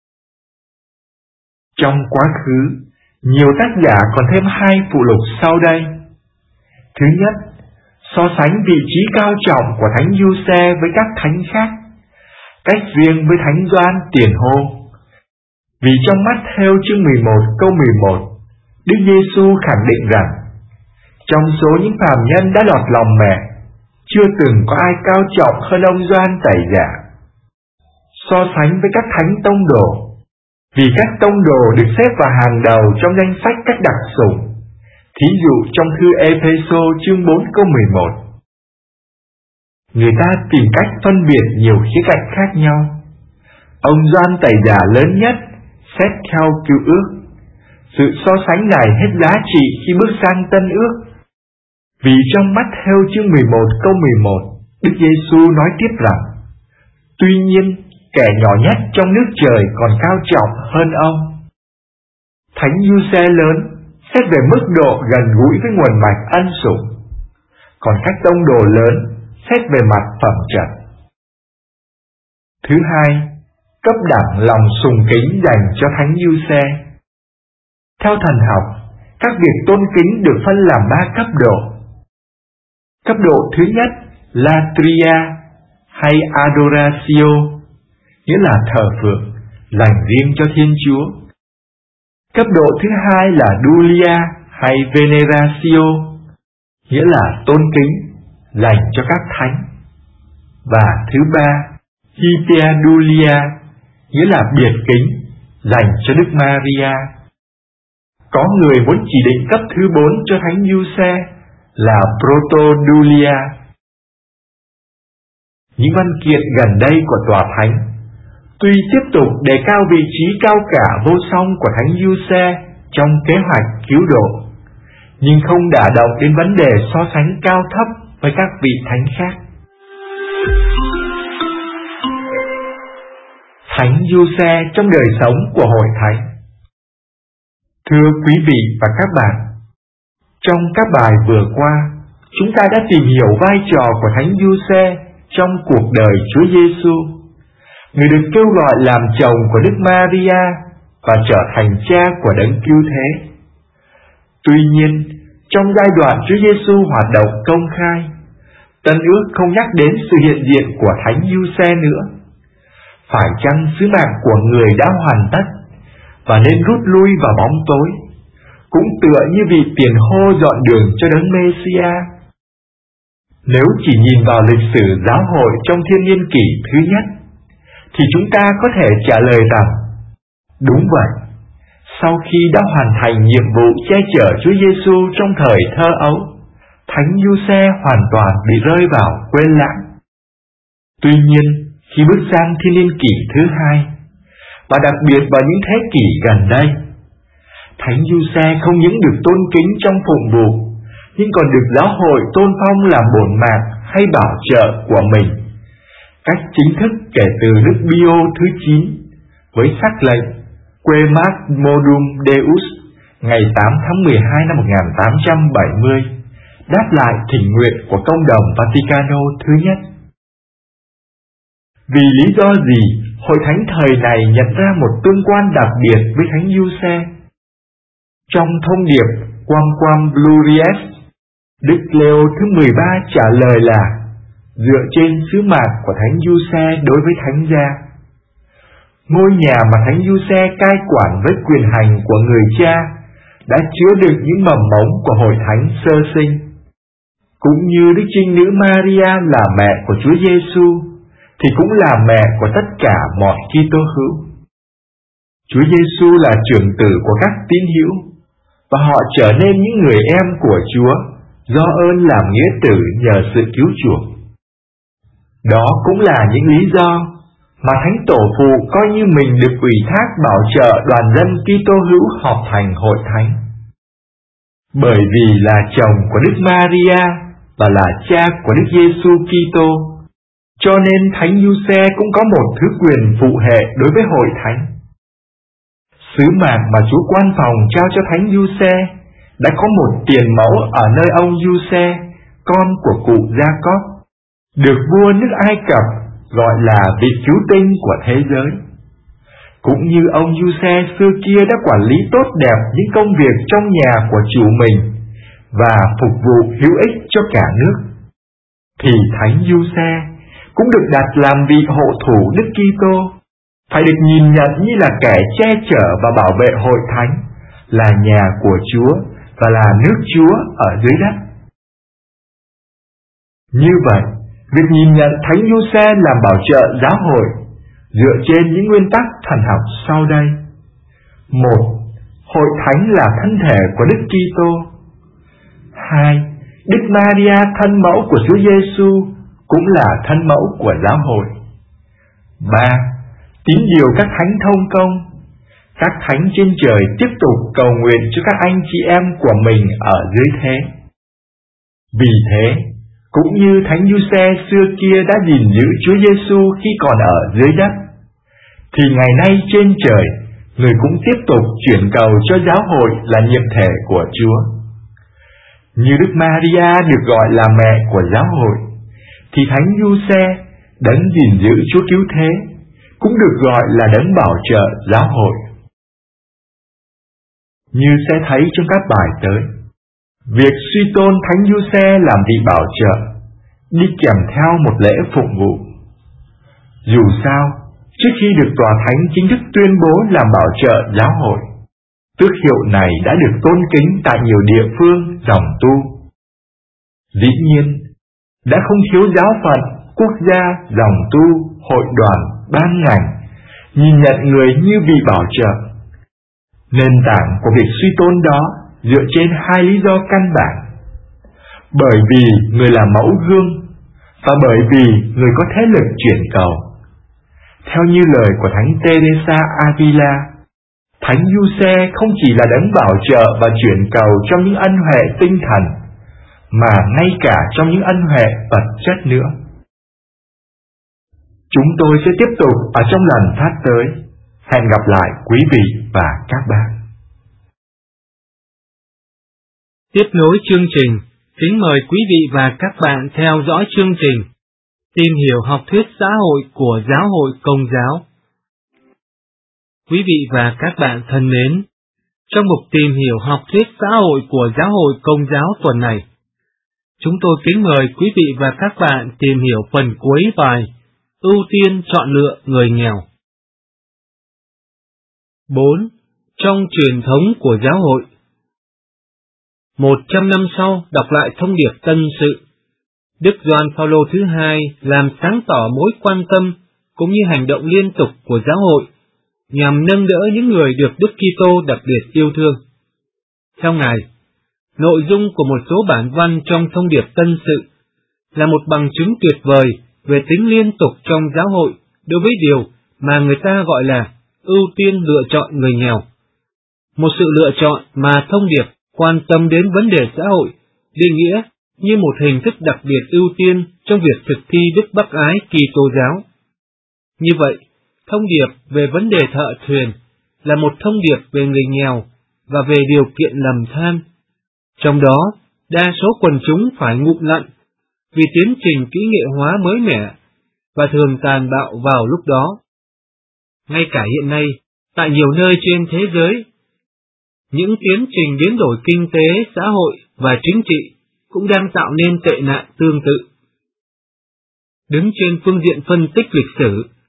Trong quá khứ, nhiều tác giả còn thêm hai phụ lục sau đây. Thứ nhất, so sánh vị trí cao trọng của Thánh Giuse với các thánh khác, cách riêng với Thánh Gioan Tiền Hô. Vì trong Mát-thêu chương mười một câu mười một, Đức Giêsu khẳng định rằng trong số những phàm nhân đã lọt lòng mẹ, chưa từng có ai cao trọng hơn ông Gioan Tẩy Giả. So sánh với các thánh tông đồ, vì các tông đồ được xếp vào hàng đầu trong danh sách các đặc sủng. Thí dụ trong thư Ê-phê-sô chương bốn câu mười một, người ta tìm cách phân biệt nhiều khía cạnh khác nhau. Ông Gioan Tẩy Giả lớn nhất, xét theo Cựu Ước. Sự so sánh này hết giá trị khi bước sang Tân Ước. Vì trong Mát-thêu chương mười một câu mười một, Đức Giêsu nói tiếp rằng: tuy nhiên, kẻ nhỏ nhất trong nước trời còn cao trọng hơn ông. Thánh Giuse lớn xét về mức độ gần gũi với nguồn mạch ân sủng, còn các tông đồ lớn xét về mặt phẩm chất. Thứ hai, cấp đẳng lòng sùng kính dành cho Thánh Giuse. Theo thần học, các việc tôn kính được phân làm ba cấp độ. Cấp độ thứ nhất, latria hay adoratio, nghĩa là thờ phượng, dành riêng cho Thiên Chúa. Cấp độ thứ hai là dulia hay veneratio, nghĩa là tôn kính, dành cho các thánh. Và thứ ba, hyperdulia, nghĩa là biệt kính, dành cho Đức Maria. Có người muốn chỉ định cấp thứ bốn cho Thánh Giuse là protodulia. Những văn kiện gần đây của Tòa Thánh tuy tiếp tục đề cao vị trí cao cả vô song của Thánh Giuse trong kế hoạch cứu độ, nhưng không đả động đến vấn đề so sánh cao thấp với các vị thánh khác. Thánh Giuse trong đời sống của Hội Thánh. Thưa quý vị và các bạn, trong các bài vừa qua, chúng ta đã tìm hiểu vai trò của Thánh Giuse trong cuộc đời Chúa Giêsu, người được kêu gọi làm chồng của Đức Maria và trở thành cha của Đấng Cứu Thế. Tuy nhiên, trong giai đoạn Chúa Giêsu hoạt động công khai, Tân Ước không nhắc đến sự hiện diện của Thánh Giuse nữa. Phải chăng sứ mạng của người đã hoàn tất và nên rút lui vào bóng tối, cũng tựa như vị tiền hô dọn đường cho Đấng Mê-si-a? Nếu chỉ nhìn vào lịch sử giáo hội trong thiên niên kỷ thứ nhất, thì chúng ta có thể trả lời rằng, đúng vậy, sau khi đã hoàn thành nhiệm vụ che chở Chúa Giêsu trong thời thơ ấu, Thánh Giuse hoàn toàn bị rơi vào quên lãng. Tuy nhiên, khi bước sang thiên niên kỷ thứ hai, và đặc biệt vào những thế kỷ gần đây, Thánh Giuse không những được tôn kính trong phụng vụ, nhưng còn được giáo hội tôn phong làm bổn mạng hay bảo trợ của mình, cách chính thức kể từ Đức Pio thứ chín, với sắc lệnh Quemas Modum Deus ngày tám tháng mười hai năm một nghìn tám trăm bảy mươi, đáp lại thỉnh nguyện của Công đồng Vaticano thứ nhất. Vì lý do gì Hội Thánh thời này nhận ra một tương quan đặc biệt với Thánh Giuse? Trong thông điệp Quam Quam Glorias, Đức Leo thứ mười ba trả lời là dựa trên sứ mạng của Thánh Giuse đối với Thánh gia. ngôi nhà mà Thánh Giuse cai quản với quyền hành của người cha đã chứa đựng những mầm mống của hội thánh sơ sinh. Cũng như Đức Trinh Nữ Maria là mẹ của Chúa Giêsu, thì cũng là mẹ của tất cả mọi Kitô hữu. Chúa Giêsu là trưởng tử của các tín hữu, và họ trở nên những người em của Chúa do ơn làm nghĩa tử nhờ sự cứu chuộc. Đó cũng là những lý do mà Thánh Tổ Phụ coi như mình được ủy thác bảo trợ đoàn dân Kitô hữu họp thành hội thánh. Bởi vì là chồng của Đức Maria và là cha của Đức Giêsu Kitô, cho nên Thánh Giuse cũng có một thứ quyền phụ hệ đối với hội thánh. Sứ mạng mà Chúa Quan Phòng trao cho Thánh Giuse đã có một tiền mẫu ở nơi ông Giuse, con của cụ Gia-cốp, được vua nước Ai Cập gọi là vị cứu tinh của thế giới. Cũng như ông Giuse xưa kia đã quản lý tốt đẹp những công việc trong nhà của chủ mình và phục vụ hữu ích cho cả nước, thì Thánh Giuse cũng được đặt làm vị hộ thủ Đức Kitô, phải được nhìn nhận như là kẻ che chở và bảo vệ hội thánh, là nhà của Chúa và là nước Chúa ở dưới đất. Như vậy, việc nhìn nhận Thánh Giuse làm bảo trợ giáo hội dựa trên những nguyên tắc thần học sau đây. Một, hội thánh là thân thể của Đức Kitô. Hai, Đức Maria thân mẫu của Chúa Giêsu cũng là thân mẫu của giáo hội. Ba, tín điều các thánh thông công. Các thánh trên trời tiếp tục cầu nguyện cho các anh chị em của mình ở dưới thế. Vì thế, cũng như Thánh Giuse xưa kia đã gìn giữ Chúa Giêsu khi còn ở dưới đất, thì ngày nay trên trời, người cũng tiếp tục chuyển cầu cho giáo hội là nhiệm thể của Chúa. Như Đức Maria được gọi là mẹ của giáo hội, thì Thánh Giuse, đấng gìn giữ Chúa cứu thế, cũng được gọi là đấng bảo trợ giáo hội. Như sẽ thấy trong các bài tới, việc suy tôn Thánh Giuse làm vị bảo trợ đi kèm theo một lễ phụng vụ. Dù sao, trước khi được tòa thánh chính thức tuyên bố làm bảo trợ giáo hội, tước hiệu này đã được tôn kính tại nhiều địa phương dòng tu. Dĩ nhiên, đã không thiếu giáo phận, quốc gia, dòng tu, hội đoàn, ban ngành nhìn nhận người như vị bảo trợ. Nền tảng của việc suy tôn đó dựa trên hai lý do căn bản. Bởi vì người là mẫu gương, và bởi vì người có thế lực chuyển cầu. Theo như lời của Thánh Teresa Avila, Thánh Giuse không chỉ là đấng bảo trợ và chuyển cầu trong những ân huệ tinh thần, mà ngay cả trong những ân huệ vật chất nữa. Chúng tôi sẽ tiếp tục ở trong lần phát tới. Hẹn gặp lại quý vị và các bạn. Tiếp nối chương trình, kính mời quý vị và các bạn theo dõi chương trình Tìm hiểu học thuyết xã hội của Giáo hội Công giáo. Quý vị và các bạn thân mến, trong mục Tìm hiểu học thuyết xã hội của Giáo hội Công giáo tuần này, chúng tôi kính mời quý vị và các bạn tìm hiểu phần cuối bài Ưu tiên chọn lựa người nghèo. bốn. Trong truyền thống của giáo hội. Một trăm năm sau đọc lại thông điệp Tân Sự, Đức Gioan Phaolô thứ hai làm sáng tỏ mối quan tâm cũng như hành động liên tục của giáo hội nhằm nâng đỡ những người được Đức Kitô đặc biệt yêu thương. Theo Ngài, nội dung của một số bản văn trong thông điệp Tân Sự là một bằng chứng tuyệt vời về tính liên tục trong giáo hội đối với điều mà người ta gọi là ưu tiên lựa chọn người nghèo. Một sự lựa chọn mà thông điệp quan tâm đến vấn đề xã hội, định nghĩa như một hình thức đặc biệt ưu tiên trong việc thực thi đức bác ái Kitô giáo. Như vậy, thông điệp về vấn đề thợ thuyền là một thông điệp về người nghèo và về điều kiện lầm than. Trong đó, đa số quần chúng phải ngụm lặn vì tiến trình kỹ nghệ hóa mới mẻ và thường tàn bạo vào lúc đó. Ngay cả hiện nay, tại nhiều nơi trên thế giới, những tiến trình biến đổi kinh tế, xã hội và chính trị cũng đang tạo nên tệ nạn tương tự. Đứng trên phương diện phân tích lịch sử,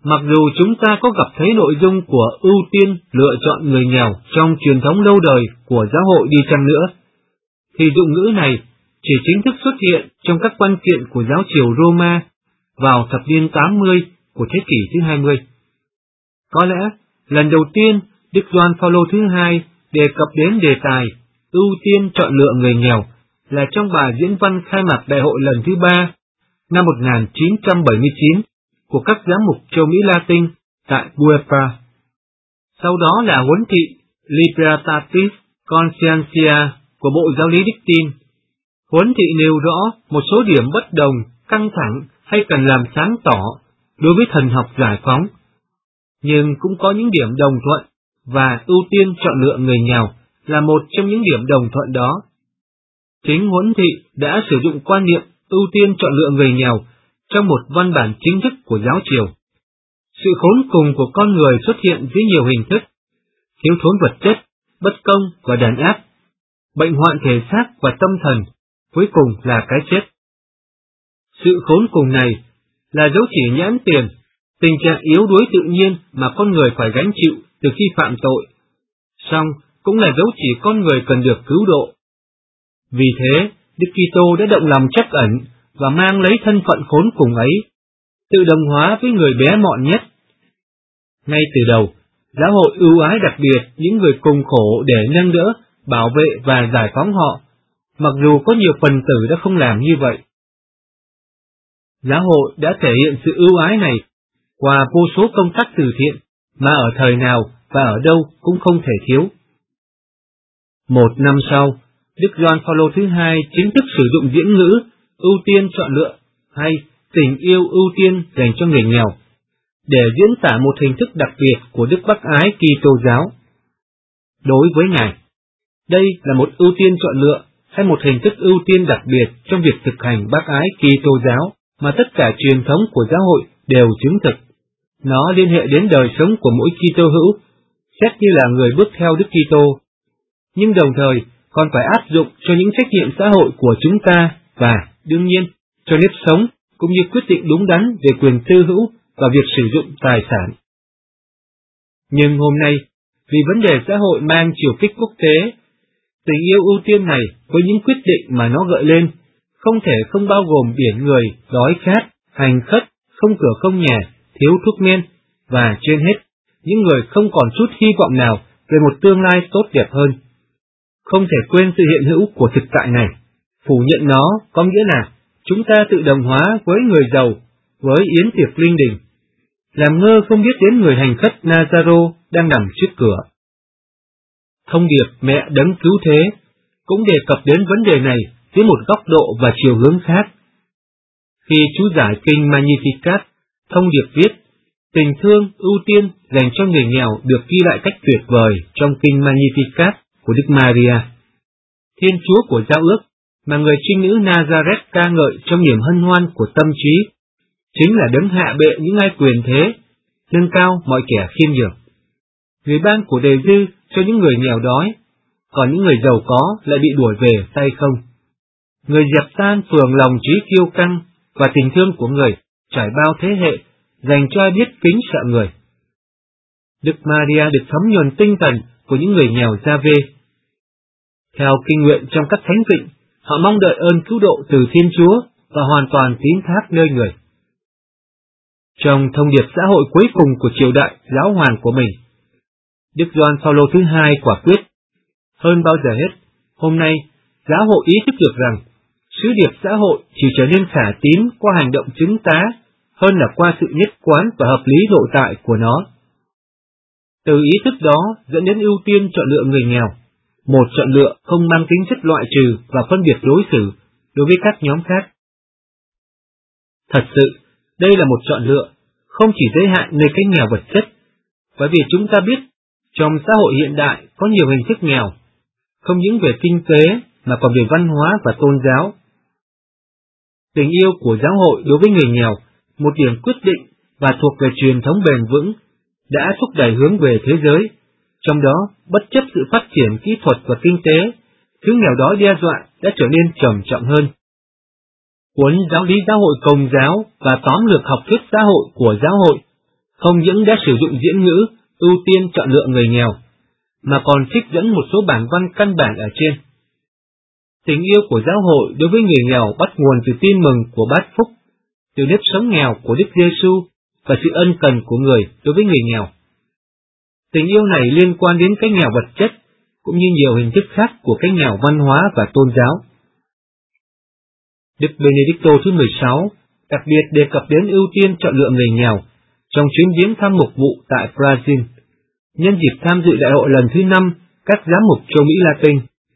Mặc dù chúng ta có gặp thấy nội dung của ưu tiên lựa chọn người nghèo trong truyền thống lâu đời của giáo hội đi chăng nữa, thì dụng ngữ này chỉ chính thức xuất hiện trong các văn kiện của giáo triều Roma vào thập niên tám mươi của thế kỷ thứ hai mươi. Có lẽ, lần đầu tiên Đức Gioan Phaolô thứ hai đề cập đến đề tài ưu tiên chọn lựa người nghèo là trong bài diễn văn khai mạc đại hội lần thứ ba năm một nghìn chín trăm bảy mươi chín của các giám mục châu Mỹ Latin tại Buepa. Sau đó là huấn thị Libertatis Conscientia của Bộ Giáo lý Đức Tin. Huấn thị nêu rõ một số điểm bất đồng, căng thẳng hay cần làm sáng tỏ đối với thần học giải phóng, nhưng cũng có những điểm đồng thuận và ưu tiên chọn lựa người nghèo là một trong những điểm đồng thuận đó. Chính huấn thị đã sử dụng quan niệm ưu tiên chọn lựa người nghèo trong một văn bản chính thức của giáo triều. Sự khốn cùng của con người xuất hiện dưới nhiều hình thức: thiếu thốn vật chất, bất công và đàn áp, bệnh hoạn thể xác và tâm thần, cuối cùng là cái chết. Sự khốn cùng này là dấu chỉ nhãn tiền, tình trạng yếu đuối tự nhiên mà con người phải gánh chịu từ khi phạm tội, song cũng là dấu chỉ con người cần được cứu độ. Vì thế, Đức Kitô đã động lòng trắc ẩn và mang lấy thân phận khốn cùng ấy, tự đồng hóa với người bé mọn nhất. Ngay từ đầu, giáo hội ưu ái đặc biệt những người cùng khổ để nâng đỡ, bảo vệ và giải phóng họ, mặc dù có nhiều phần tử đã không làm như vậy. Giáo hội đã thể hiện sự ưu ái này qua vô số công tác từ thiện mà ở thời nào và ở đâu cũng không thể thiếu. Một năm sau, Đức Gioan Phaolô thứ hai chính thức sử dụng diễn ngữ ưu tiên chọn lựa hay tình yêu ưu tiên dành cho người nghèo để diễn tả một hình thức đặc biệt của Đức Bác Ái Kitô giáo. Đối với Ngài, đây là một ưu tiên chọn lựa hay một hình thức ưu tiên đặc biệt trong việc thực hành Bác Ái Kitô giáo mà tất cả truyền thống của giáo hội đều chứng thực. Nó liên hệ đến đời sống của mỗi Kitô hữu, xét như là người bước theo Đức Kitô, nhưng đồng thời còn phải áp dụng cho những trách nhiệm xã hội của chúng ta và, đương nhiên, cho nếp sống cũng như quyết định đúng đắn về quyền tư hữu và việc sử dụng tài sản. Nhưng hôm nay, vì vấn đề xã hội mang chiều kích quốc tế, tình yêu ưu tiên này với những quyết định mà nó gợi lên không thể không bao gồm biển người đói khát, hành khất, không cửa không nhà, thiếu thuốc men và trên hết, những người không còn chút hy vọng nào về một tương lai tốt đẹp hơn. Không thể quên sự hiện hữu của thực tại này. Phủ nhận nó có nghĩa là chúng ta tự đồng hóa với người giàu, với yến tiệc linh đình, làm ngơ không biết đến người hành khất Nazaro đang nằm trước cửa. Thông điệp Mẹ Đấng Cứu Thế cũng đề cập đến vấn đề này dưới một góc độ và chiều hướng khác. Khi chú giải kinh Magnificat, thông điệp viết, tình thương ưu tiên dành cho người nghèo được ghi lại cách tuyệt vời trong kinh Magnificat của Đức Maria. Thiên Chúa của Giao ước mà người trinh nữ Nazareth ca ngợi trong niềm hân hoan của tâm trí, chính là đấng hạ bệ những ai quyền thế, nâng cao mọi kẻ khiêm nhường. Người ban của đề dư cho những người nghèo đói, còn những người giàu có lại bị đuổi về tay không. Người dẹp tan phường lòng trí kiêu căng và tình thương của người trải bao thế hệ, dành cho ai biết kính sợ người. Đức Maria được thấm nhuần tinh thần của những người nghèo Gia Vê. Theo kinh nguyện trong các thánh vịnh, họ mong đợi ơn cứu độ từ Thiên Chúa và hoàn toàn tín thác nơi người. Trong thông điệp xã hội cuối cùng của triều đại giáo hoàng của mình, Đức Gioan Phaolô thứ hai quả quyết, hơn bao giờ hết, hôm nay giáo hội ý thức được rằng sứ điệp xã hội chỉ trở nên khả tín qua hành động chứng tá hơn là qua sự nhất quán và hợp lý nội tại của nó. Từ ý thức đó dẫn đến ưu tiên chọn lựa người nghèo, một chọn lựa không mang tính chất loại trừ và phân biệt đối xử đối với các nhóm khác. Thật sự, đây là một chọn lựa không chỉ giới hạn nơi cái nghèo vật chất, bởi vì chúng ta biết trong xã hội hiện đại có nhiều hình thức nghèo, không những về kinh tế mà còn về văn hóa và tôn giáo. Tình yêu của giáo hội đối với người nghèo, một điểm quyết định và thuộc về truyền thống bền vững, đã thúc đẩy hướng về thế giới, trong đó bất chấp sự phát triển kỹ thuật và kinh tế, thứ nghèo đói đe dọa đã trở nên trầm trọng hơn. Cuốn Giáo lý giáo hội Công giáo và tóm lược học thuyết xã hội của giáo hội không những đã sử dụng diễn ngữ ưu tiên chọn lựa người nghèo, mà còn trích dẫn một số bản văn căn bản ở trên. Tình yêu của giáo hội đối với người nghèo bắt nguồn từ tin mừng của bát phúc, từ nếp sống nghèo của Đức Giêsu và sự ân cần của người đối với người nghèo. Tình yêu này liên quan đến cái nghèo vật chất, cũng như nhiều hình thức khác của cái nghèo văn hóa và tôn giáo. Đức Benedicto thứ mười sáu đặc biệt đề cập đến ưu tiên chọn lựa người nghèo trong chuyến viếng thăm mục vụ tại Brazil, nhân dịp tham dự đại hội lần thứ năm các giám mục châu Mỹ Latin.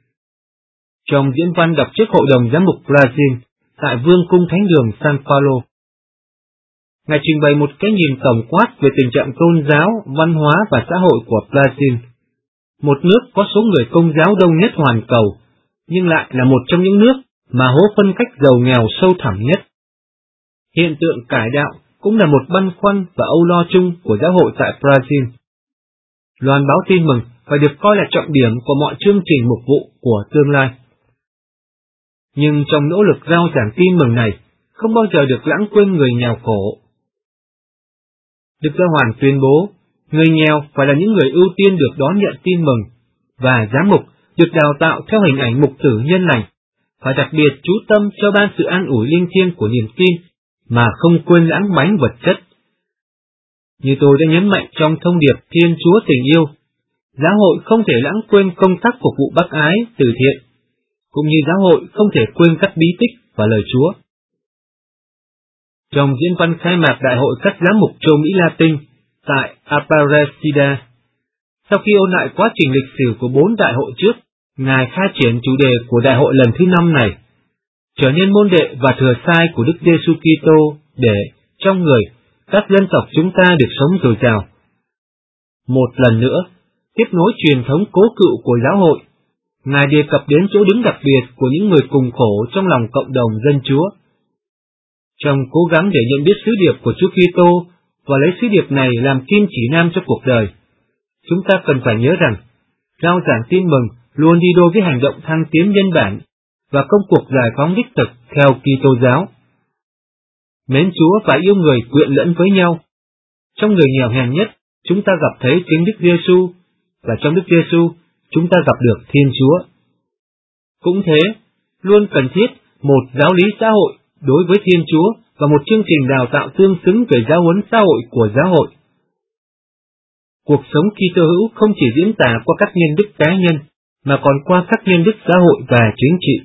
Trong diễn văn đọc trước Hội đồng Giám mục Brazil tại Vương cung Thánh đường San Paulo, Ngài trình bày một cái nhìn tổng quát về tình trạng tôn giáo, văn hóa và xã hội của Brazil, một nước có số người Công giáo đông nhất hoàn cầu, nhưng lại là một trong những nước mà hố phân cách giàu nghèo sâu thẳm nhất. Hiện tượng cải đạo cũng là một băn khoăn và âu lo chung của giáo hội tại Brazil. Loan báo tin mừng phải được coi là trọng điểm của mọi chương trình mục vụ của tương lai. Nhưng trong nỗ lực rao giảng tin mừng này, không bao giờ được lãng quên người nghèo khổ. Đức Giáo Hoàng tuyên bố, người nghèo phải là những người ưu tiên được đón nhận tin mừng, và giám mục được đào tạo theo hình ảnh mục tử nhân lành, phải đặc biệt chú tâm cho ban sự an ủi linh thiêng của niềm tin, mà không quên lãng bánh vật chất. Như tôi đã nhấn mạnh trong thông điệp Thiên Chúa tình yêu, giáo hội không thể lãng quên công tác phục vụ bác ái, từ thiện, cũng như giáo hội không thể quên các bí tích và lời Chúa. Trong diễn văn khai mạc Đại hội các giám mục châu Mỹ Latin tại Aparecida, sau khi ôn lại quá trình lịch sử của bốn đại hội trước, Ngài khai triển chủ đề của đại hội lần thứ năm này, trở nên môn đệ và thừa sai của Đức Giêsu Kitô để, trong người, các dân tộc chúng ta được sống dồi dào. Một lần nữa, tiếp nối truyền thống cố cựu của giáo hội, Ngài đề cập đến chỗ đứng đặc biệt của những người cùng khổ trong lòng cộng đồng dân Chúa. Trong cố gắng để nhận biết sứ điệp của Chúa Kitô và lấy sứ điệp này làm kim chỉ nam cho cuộc đời, chúng ta cần phải nhớ rằng, rao giảng tin mừng luôn đi đôi với hành động thăng tiến nhân bản và công cuộc giải phóng đích thực theo Kitô giáo. Mến Chúa và yêu người quyện lẫn với nhau. Trong người nghèo hèn nhất, chúng ta gặp thấy chính Đức Giêsu, và trong Đức Giêsu, chúng ta gặp được Thiên Chúa. Cũng thế, luôn cần thiết một giáo lý xã hội đối với Thiên Chúa và một chương trình đào tạo tương xứng về giáo huấn xã hội của giáo hội. Cuộc sống Kitô hữu không chỉ diễn tả qua các nhân đức cá nhân, mà còn qua các nhân đức xã hội và chính trị.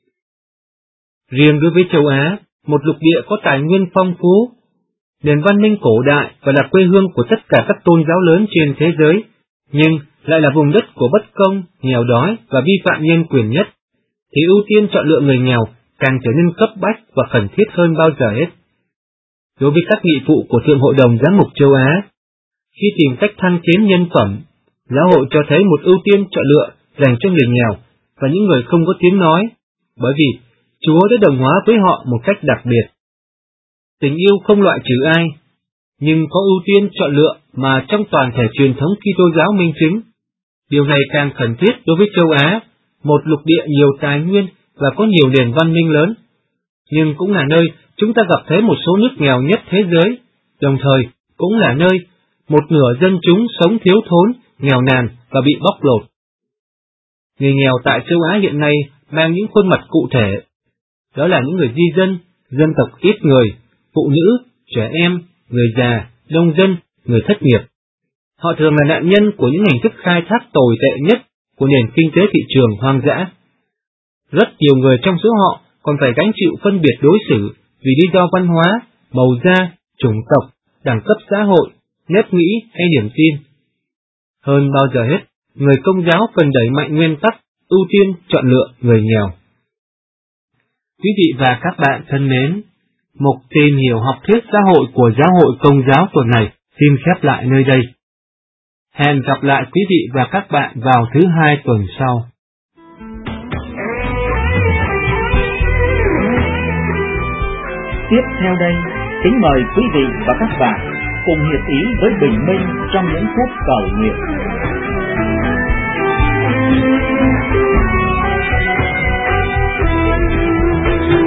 Riêng đối với châu Á, một lục địa có tài nguyên phong phú, nền văn minh cổ đại và là quê hương của tất cả các tôn giáo lớn trên thế giới, nhưng lại là vùng đất của bất công, nghèo đói và vi phạm nhân quyền nhất, thì ưu tiên chọn lựa người nghèo càng trở nên cấp bách và cần thiết hơn bao giờ hết. Đối với các nghị vụ của Thượng Hội đồng Giám mục châu Á, khi tìm cách thăng tiến nhân phẩm, giáo hội cho thấy một ưu tiên chọn lựa dành cho người nghèo và những người không có tiếng nói, bởi vì Chúa đã đồng hóa với họ một cách đặc biệt. Tình yêu không loại trừ ai, nhưng có ưu tiên chọn lựa mà trong toàn thể truyền thống Kitô giáo minh chứng. Điều này càng cần thiết đối với châu Á, một lục địa nhiều tài nguyên và có nhiều nền văn minh lớn, nhưng cũng là nơi chúng ta gặp thấy một số nước nghèo nhất thế giới, đồng thời cũng là nơi một nửa dân chúng sống thiếu thốn, nghèo nàn và bị bóc lột. Người nghèo tại châu Á hiện nay mang những khuôn mặt cụ thể, đó là những người di dân, dân tộc ít người, phụ nữ, trẻ em, người già, nông dân, người thất nghiệp. Họ thường là nạn nhân của những hình thức khai thác tồi tệ nhất của nền kinh tế thị trường hoang dã. Rất nhiều người trong số họ còn phải gánh chịu phân biệt đối xử vì lý do văn hóa, màu da, chủng tộc, đẳng cấp xã hội, nếp nghĩ hay niềm tin. Hơn bao giờ hết, người Công giáo cần đẩy mạnh nguyên tắc ưu tiên chọn lựa người nghèo. Quý vị và các bạn thân mến, mục tìm hiểu học thuyết xã hội của Giáo hội Công giáo tuần này xin khép lại nơi đây. Hẹn gặp lại quý vị và các bạn vào thứ hai tuần sau. Tiếp theo đây, kính mời quý vị và các bạn cùng hiệp ý với Bình Minh trong những phút cầu nguyện.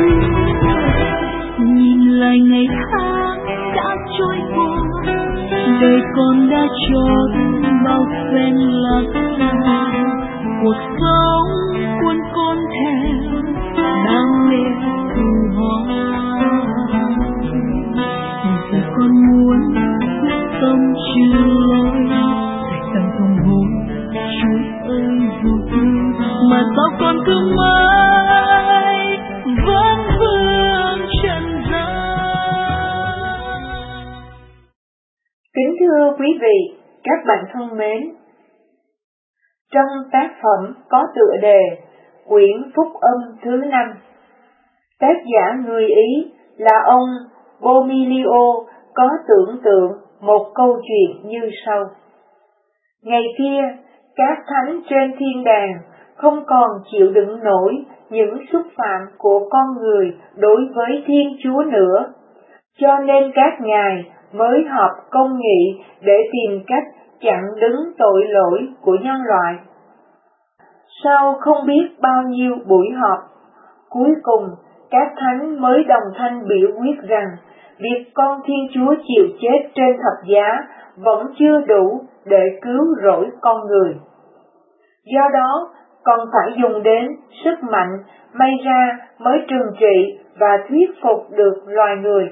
Nhìn lại ngày tháng đã trôi qua, Thưa quý vị, các bạn thân mến, trong tác phẩm có tựa đề Quyển Phúc Âm thứ năm, tác giả người Ý là ông Bomilio có tưởng tượng một câu chuyện như sau. Ngày kia, các thánh trên thiên đàng không còn chịu đựng nổi những xúc phạm của con người đối với Thiên Chúa nữa, cho nên các ngài mới họp công nghị để tìm cách chặn đứng tội lỗi của nhân loại. Sau không biết bao nhiêu buổi họp, cuối cùng các thánh mới đồng thanh biểu quyết rằng việc con Thiên Chúa chịu chết trên thập giá vẫn chưa đủ để cứu rỗi con người. Do đó, còn phải dùng đến sức mạnh may ra mới trừng trị và thuyết phục được loài người.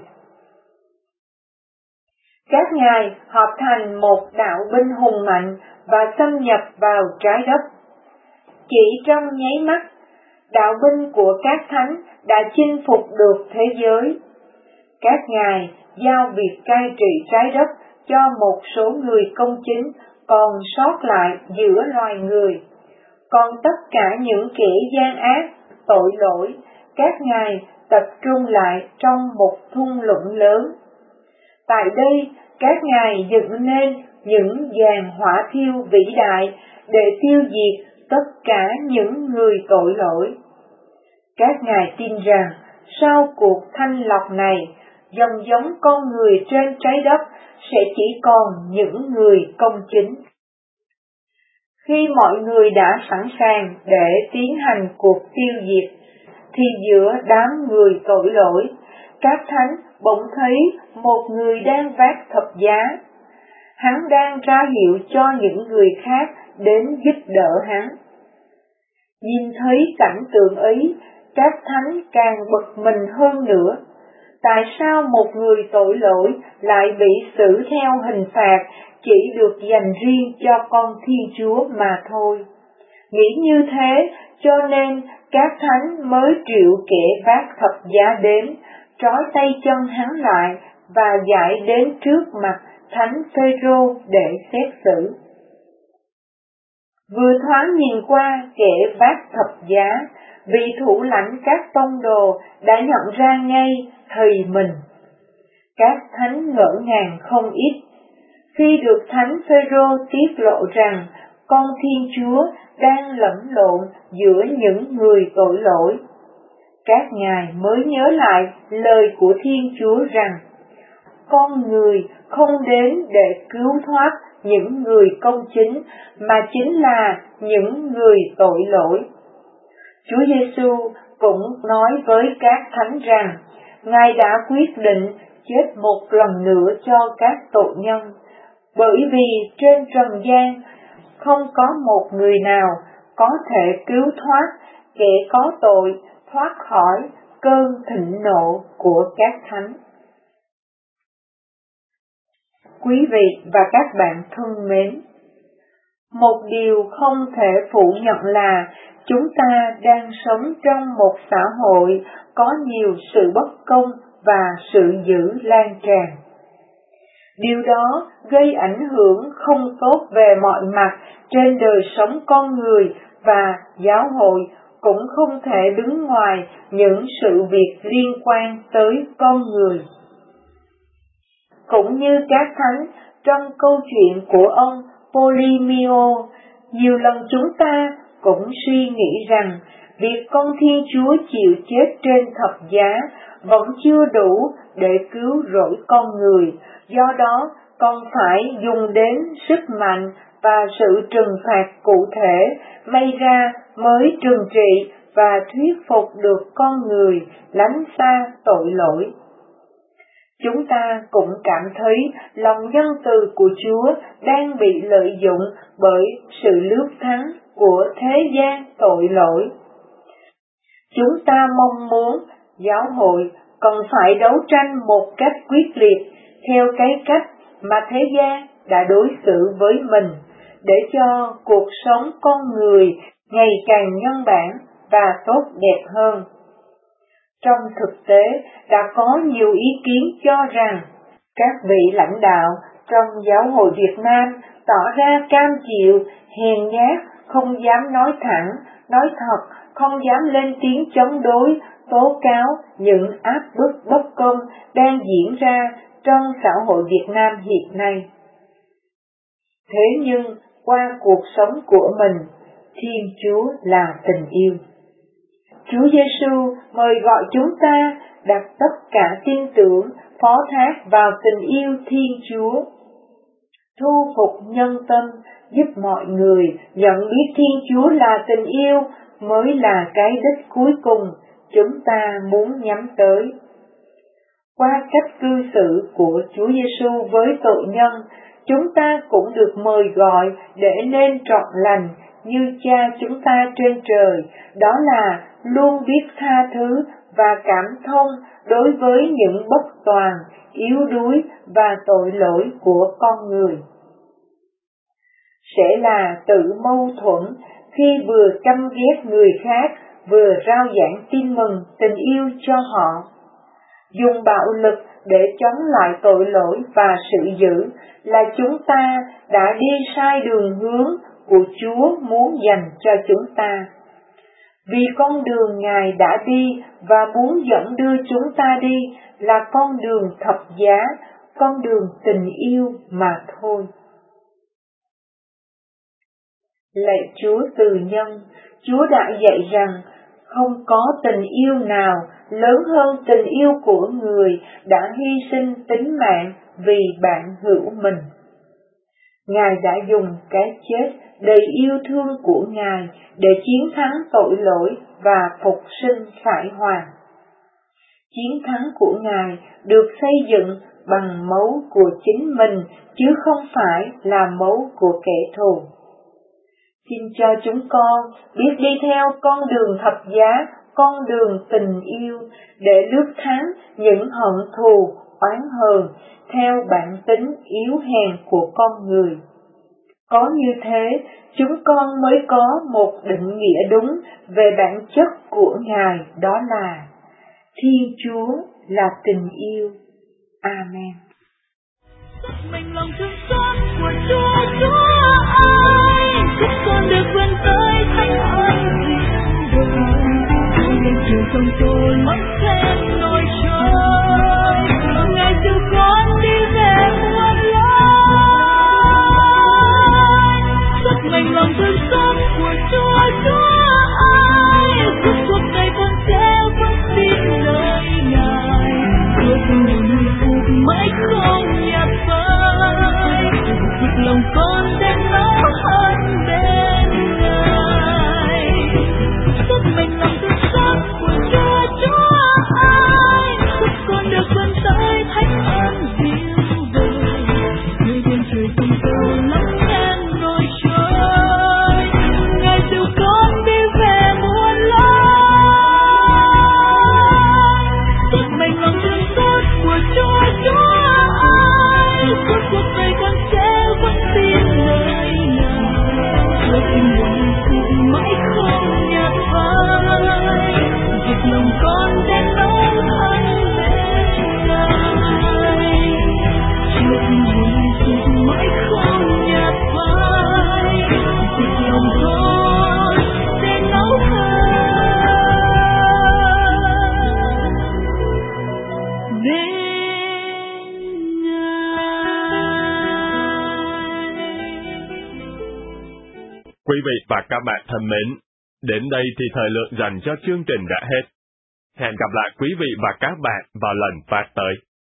Các ngài họp thành một đạo binh hùng mạnh và xâm nhập vào trái đất. Chỉ trong nháy mắt, đạo binh của các thánh đã chinh phục được thế giới. Các ngài giao việc cai trị trái đất cho một số người công chính còn sót lại giữa loài người. Còn tất cả những kẻ gian ác, tội lỗi, các ngài tập trung lại trong một thung lũng lớn. Tại đây, các ngài dựng nên những giàn hỏa thiêu vĩ đại để tiêu diệt tất cả những người tội lỗi. Các ngài tin rằng, sau cuộc thanh lọc này, dòng giống con người trên trái đất sẽ chỉ còn những người công chính. Khi mọi người đã sẵn sàng để tiến hành cuộc tiêu diệt, thì giữa đám người tội lỗi, các thánh bỗng thấy một người đang vác thập giá. Hắn đang ra hiệu cho những người khác đến giúp đỡ hắn. Nhìn thấy cảnh tượng ấy, các thánh càng bực mình hơn nữa. Tại sao một người tội lỗi lại bị xử theo hình phạt chỉ được dành riêng cho con Thiên Chúa mà thôi? Nghĩ như thế, cho nên các thánh mới triệu kẻ vác thập giá đến, trói tay chân hắn lại và giải đến trước mặt Thánh Phêrô để xét xử. Vừa thoáng nhìn qua kẻ vác thập giá, vị thủ lãnh các tông đồ đã nhận ra ngay thầy mình. Các thánh ngỡ ngàng không ít khi được Thánh Phêrô tiết lộ rằng con Thiên Chúa đang lẫn lộn giữa những người tội lỗi. Các ngài mới nhớ lại lời của Thiên Chúa rằng con người không đến để cứu thoát những người công chính, mà chính là những người tội lỗi. Chúa Giêsu cũng nói với các thánh rằng Ngài đã quyết định chết một lần nữa cho các tội nhân, bởi vì trên trần gian không có một người nào có thể cứu thoát kẻ có tội thoát khỏi cơn thịnh nộ của các thánh. Quý vị và các bạn thân mến, một điều không thể phủ nhận là chúng ta đang sống trong một xã hội có nhiều sự bất công và sự dữ lan tràn. Điều đó gây ảnh hưởng không tốt về mọi mặt trên đời sống con người, và giáo hội cũng không thể đứng ngoài những sự việc liên quan tới con người. Cũng như các thánh trong câu chuyện của ông Polymio, nhiều lần chúng ta cũng suy nghĩ rằng việc con Thiên Chúa chịu chết trên thập giá vẫn chưa đủ để cứu rỗi con người, do đó còn phải dùng đến sức mạnh và sự trừng phạt cụ thể may ra mới trừng trị và thuyết phục được con người lánh xa tội lỗi. Chúng ta cũng cảm thấy lòng nhân từ của Chúa đang bị lợi dụng bởi sự lướt thắng của thế gian tội lỗi. Chúng ta mong muốn giáo hội cần phải đấu tranh một cách quyết liệt theo cái cách mà thế gian đã đối xử với mình, để cho cuộc sống con người ngày càng nhân bản và tốt đẹp hơn. Trong thực tế, đã có nhiều ý kiến cho rằng các vị lãnh đạo trong giáo hội Việt Nam tỏ ra cam chịu, hèn nhát, không dám nói thẳng, nói thật, không dám lên tiếng chống đối, tố cáo những áp bức bất công đang diễn ra trong xã hội Việt Nam hiện nay. Thế nhưng, qua cuộc sống của mình, Thiên Chúa là tình yêu. Chúa Giêsu mời gọi chúng ta đặt tất cả tin tưởng, phó thác vào tình yêu Thiên Chúa. Thu phục nhân tâm, giúp mọi người nhận biết Thiên Chúa là tình yêu mới là cái đích cuối cùng chúng ta muốn nhắm tới. Qua cách cư xử của Chúa Giêsu với tội nhân, chúng ta cũng được mời gọi để nên trọn lành như Cha chúng ta trên trời, đó là luôn biết tha thứ và cảm thông đối với những bất toàn, yếu đuối và tội lỗi của con người. Sẽ là tự mâu thuẫn khi vừa căm ghét người khác, vừa rao giảng tin mừng tình yêu cho họ. Dùng bạo lực để chống lại tội lỗi và sự dữ là chúng ta đã đi sai đường hướng của Chúa muốn dành cho chúng ta. Vì con đường Ngài đã đi và muốn dẫn đưa chúng ta đi là con đường thập giá, con đường tình yêu mà thôi. Lạy Chúa từ nhân, Chúa đã dạy rằng không có tình yêu nào lớn hơn tình yêu của người đã hy sinh tính mạng vì bạn hữu mình. Ngài đã dùng cái chết đầy yêu thương của Ngài để chiến thắng tội lỗi và phục sinh khải hoàn. Chiến thắng của Ngài được xây dựng bằng máu của chính mình chứ không phải là máu của kẻ thù. Xin cho chúng con biết đi theo con đường thập giá, con đường tình yêu để lướt thắng những hận thù, oán hờn theo bản tính yếu hèn của con người. Có như thế, chúng con mới có một định nghĩa đúng về bản chất của Ngài, đó là Thiên Chúa là tình yêu. Amen. Mình lòng thương xót của Chúa, Chúa ơi, giúp con được vươn tới thánh ân thiên đường. Ngài chiều trong tôi mất hết nỗi trôi, Ngài dìu con đi về muôn lối. Giúp mình lòng thương xót của Chúa, Chúa ơi, giúp cuộc đời con theo con tin lời Ngài. Chúa thương người phúc mãi không nhạt phai, giúp lòng con đem nó hơn bên Ngài. Giúp mình lòng thương xót của Chúa, Chúa ơi, giúp con được vươn tới thánh ân dịu dàng. Người bên trời cùng tôi lắng nghe nỗi trôi, Ngài dìu con đi về muôn lối. Giúp mình lòng thương xót của Chúa, Chúa ơi, suốt cuộc đời con sẽ vẫn tin lời Ngài. Chúa tình nguyện phúc mãi không nhạt phai, giúp lòng con đem nó thân bên Ngài. Chúa tình nguyện phúc mãi không nhạt phai, giúp lòng con đem nó thân bên Ngài. Quý vị và các bạn thân mến, đến đây thì thời lượng dành cho chương trình đã hết. Hẹn gặp lại quý vị và các bạn vào lần phát tới.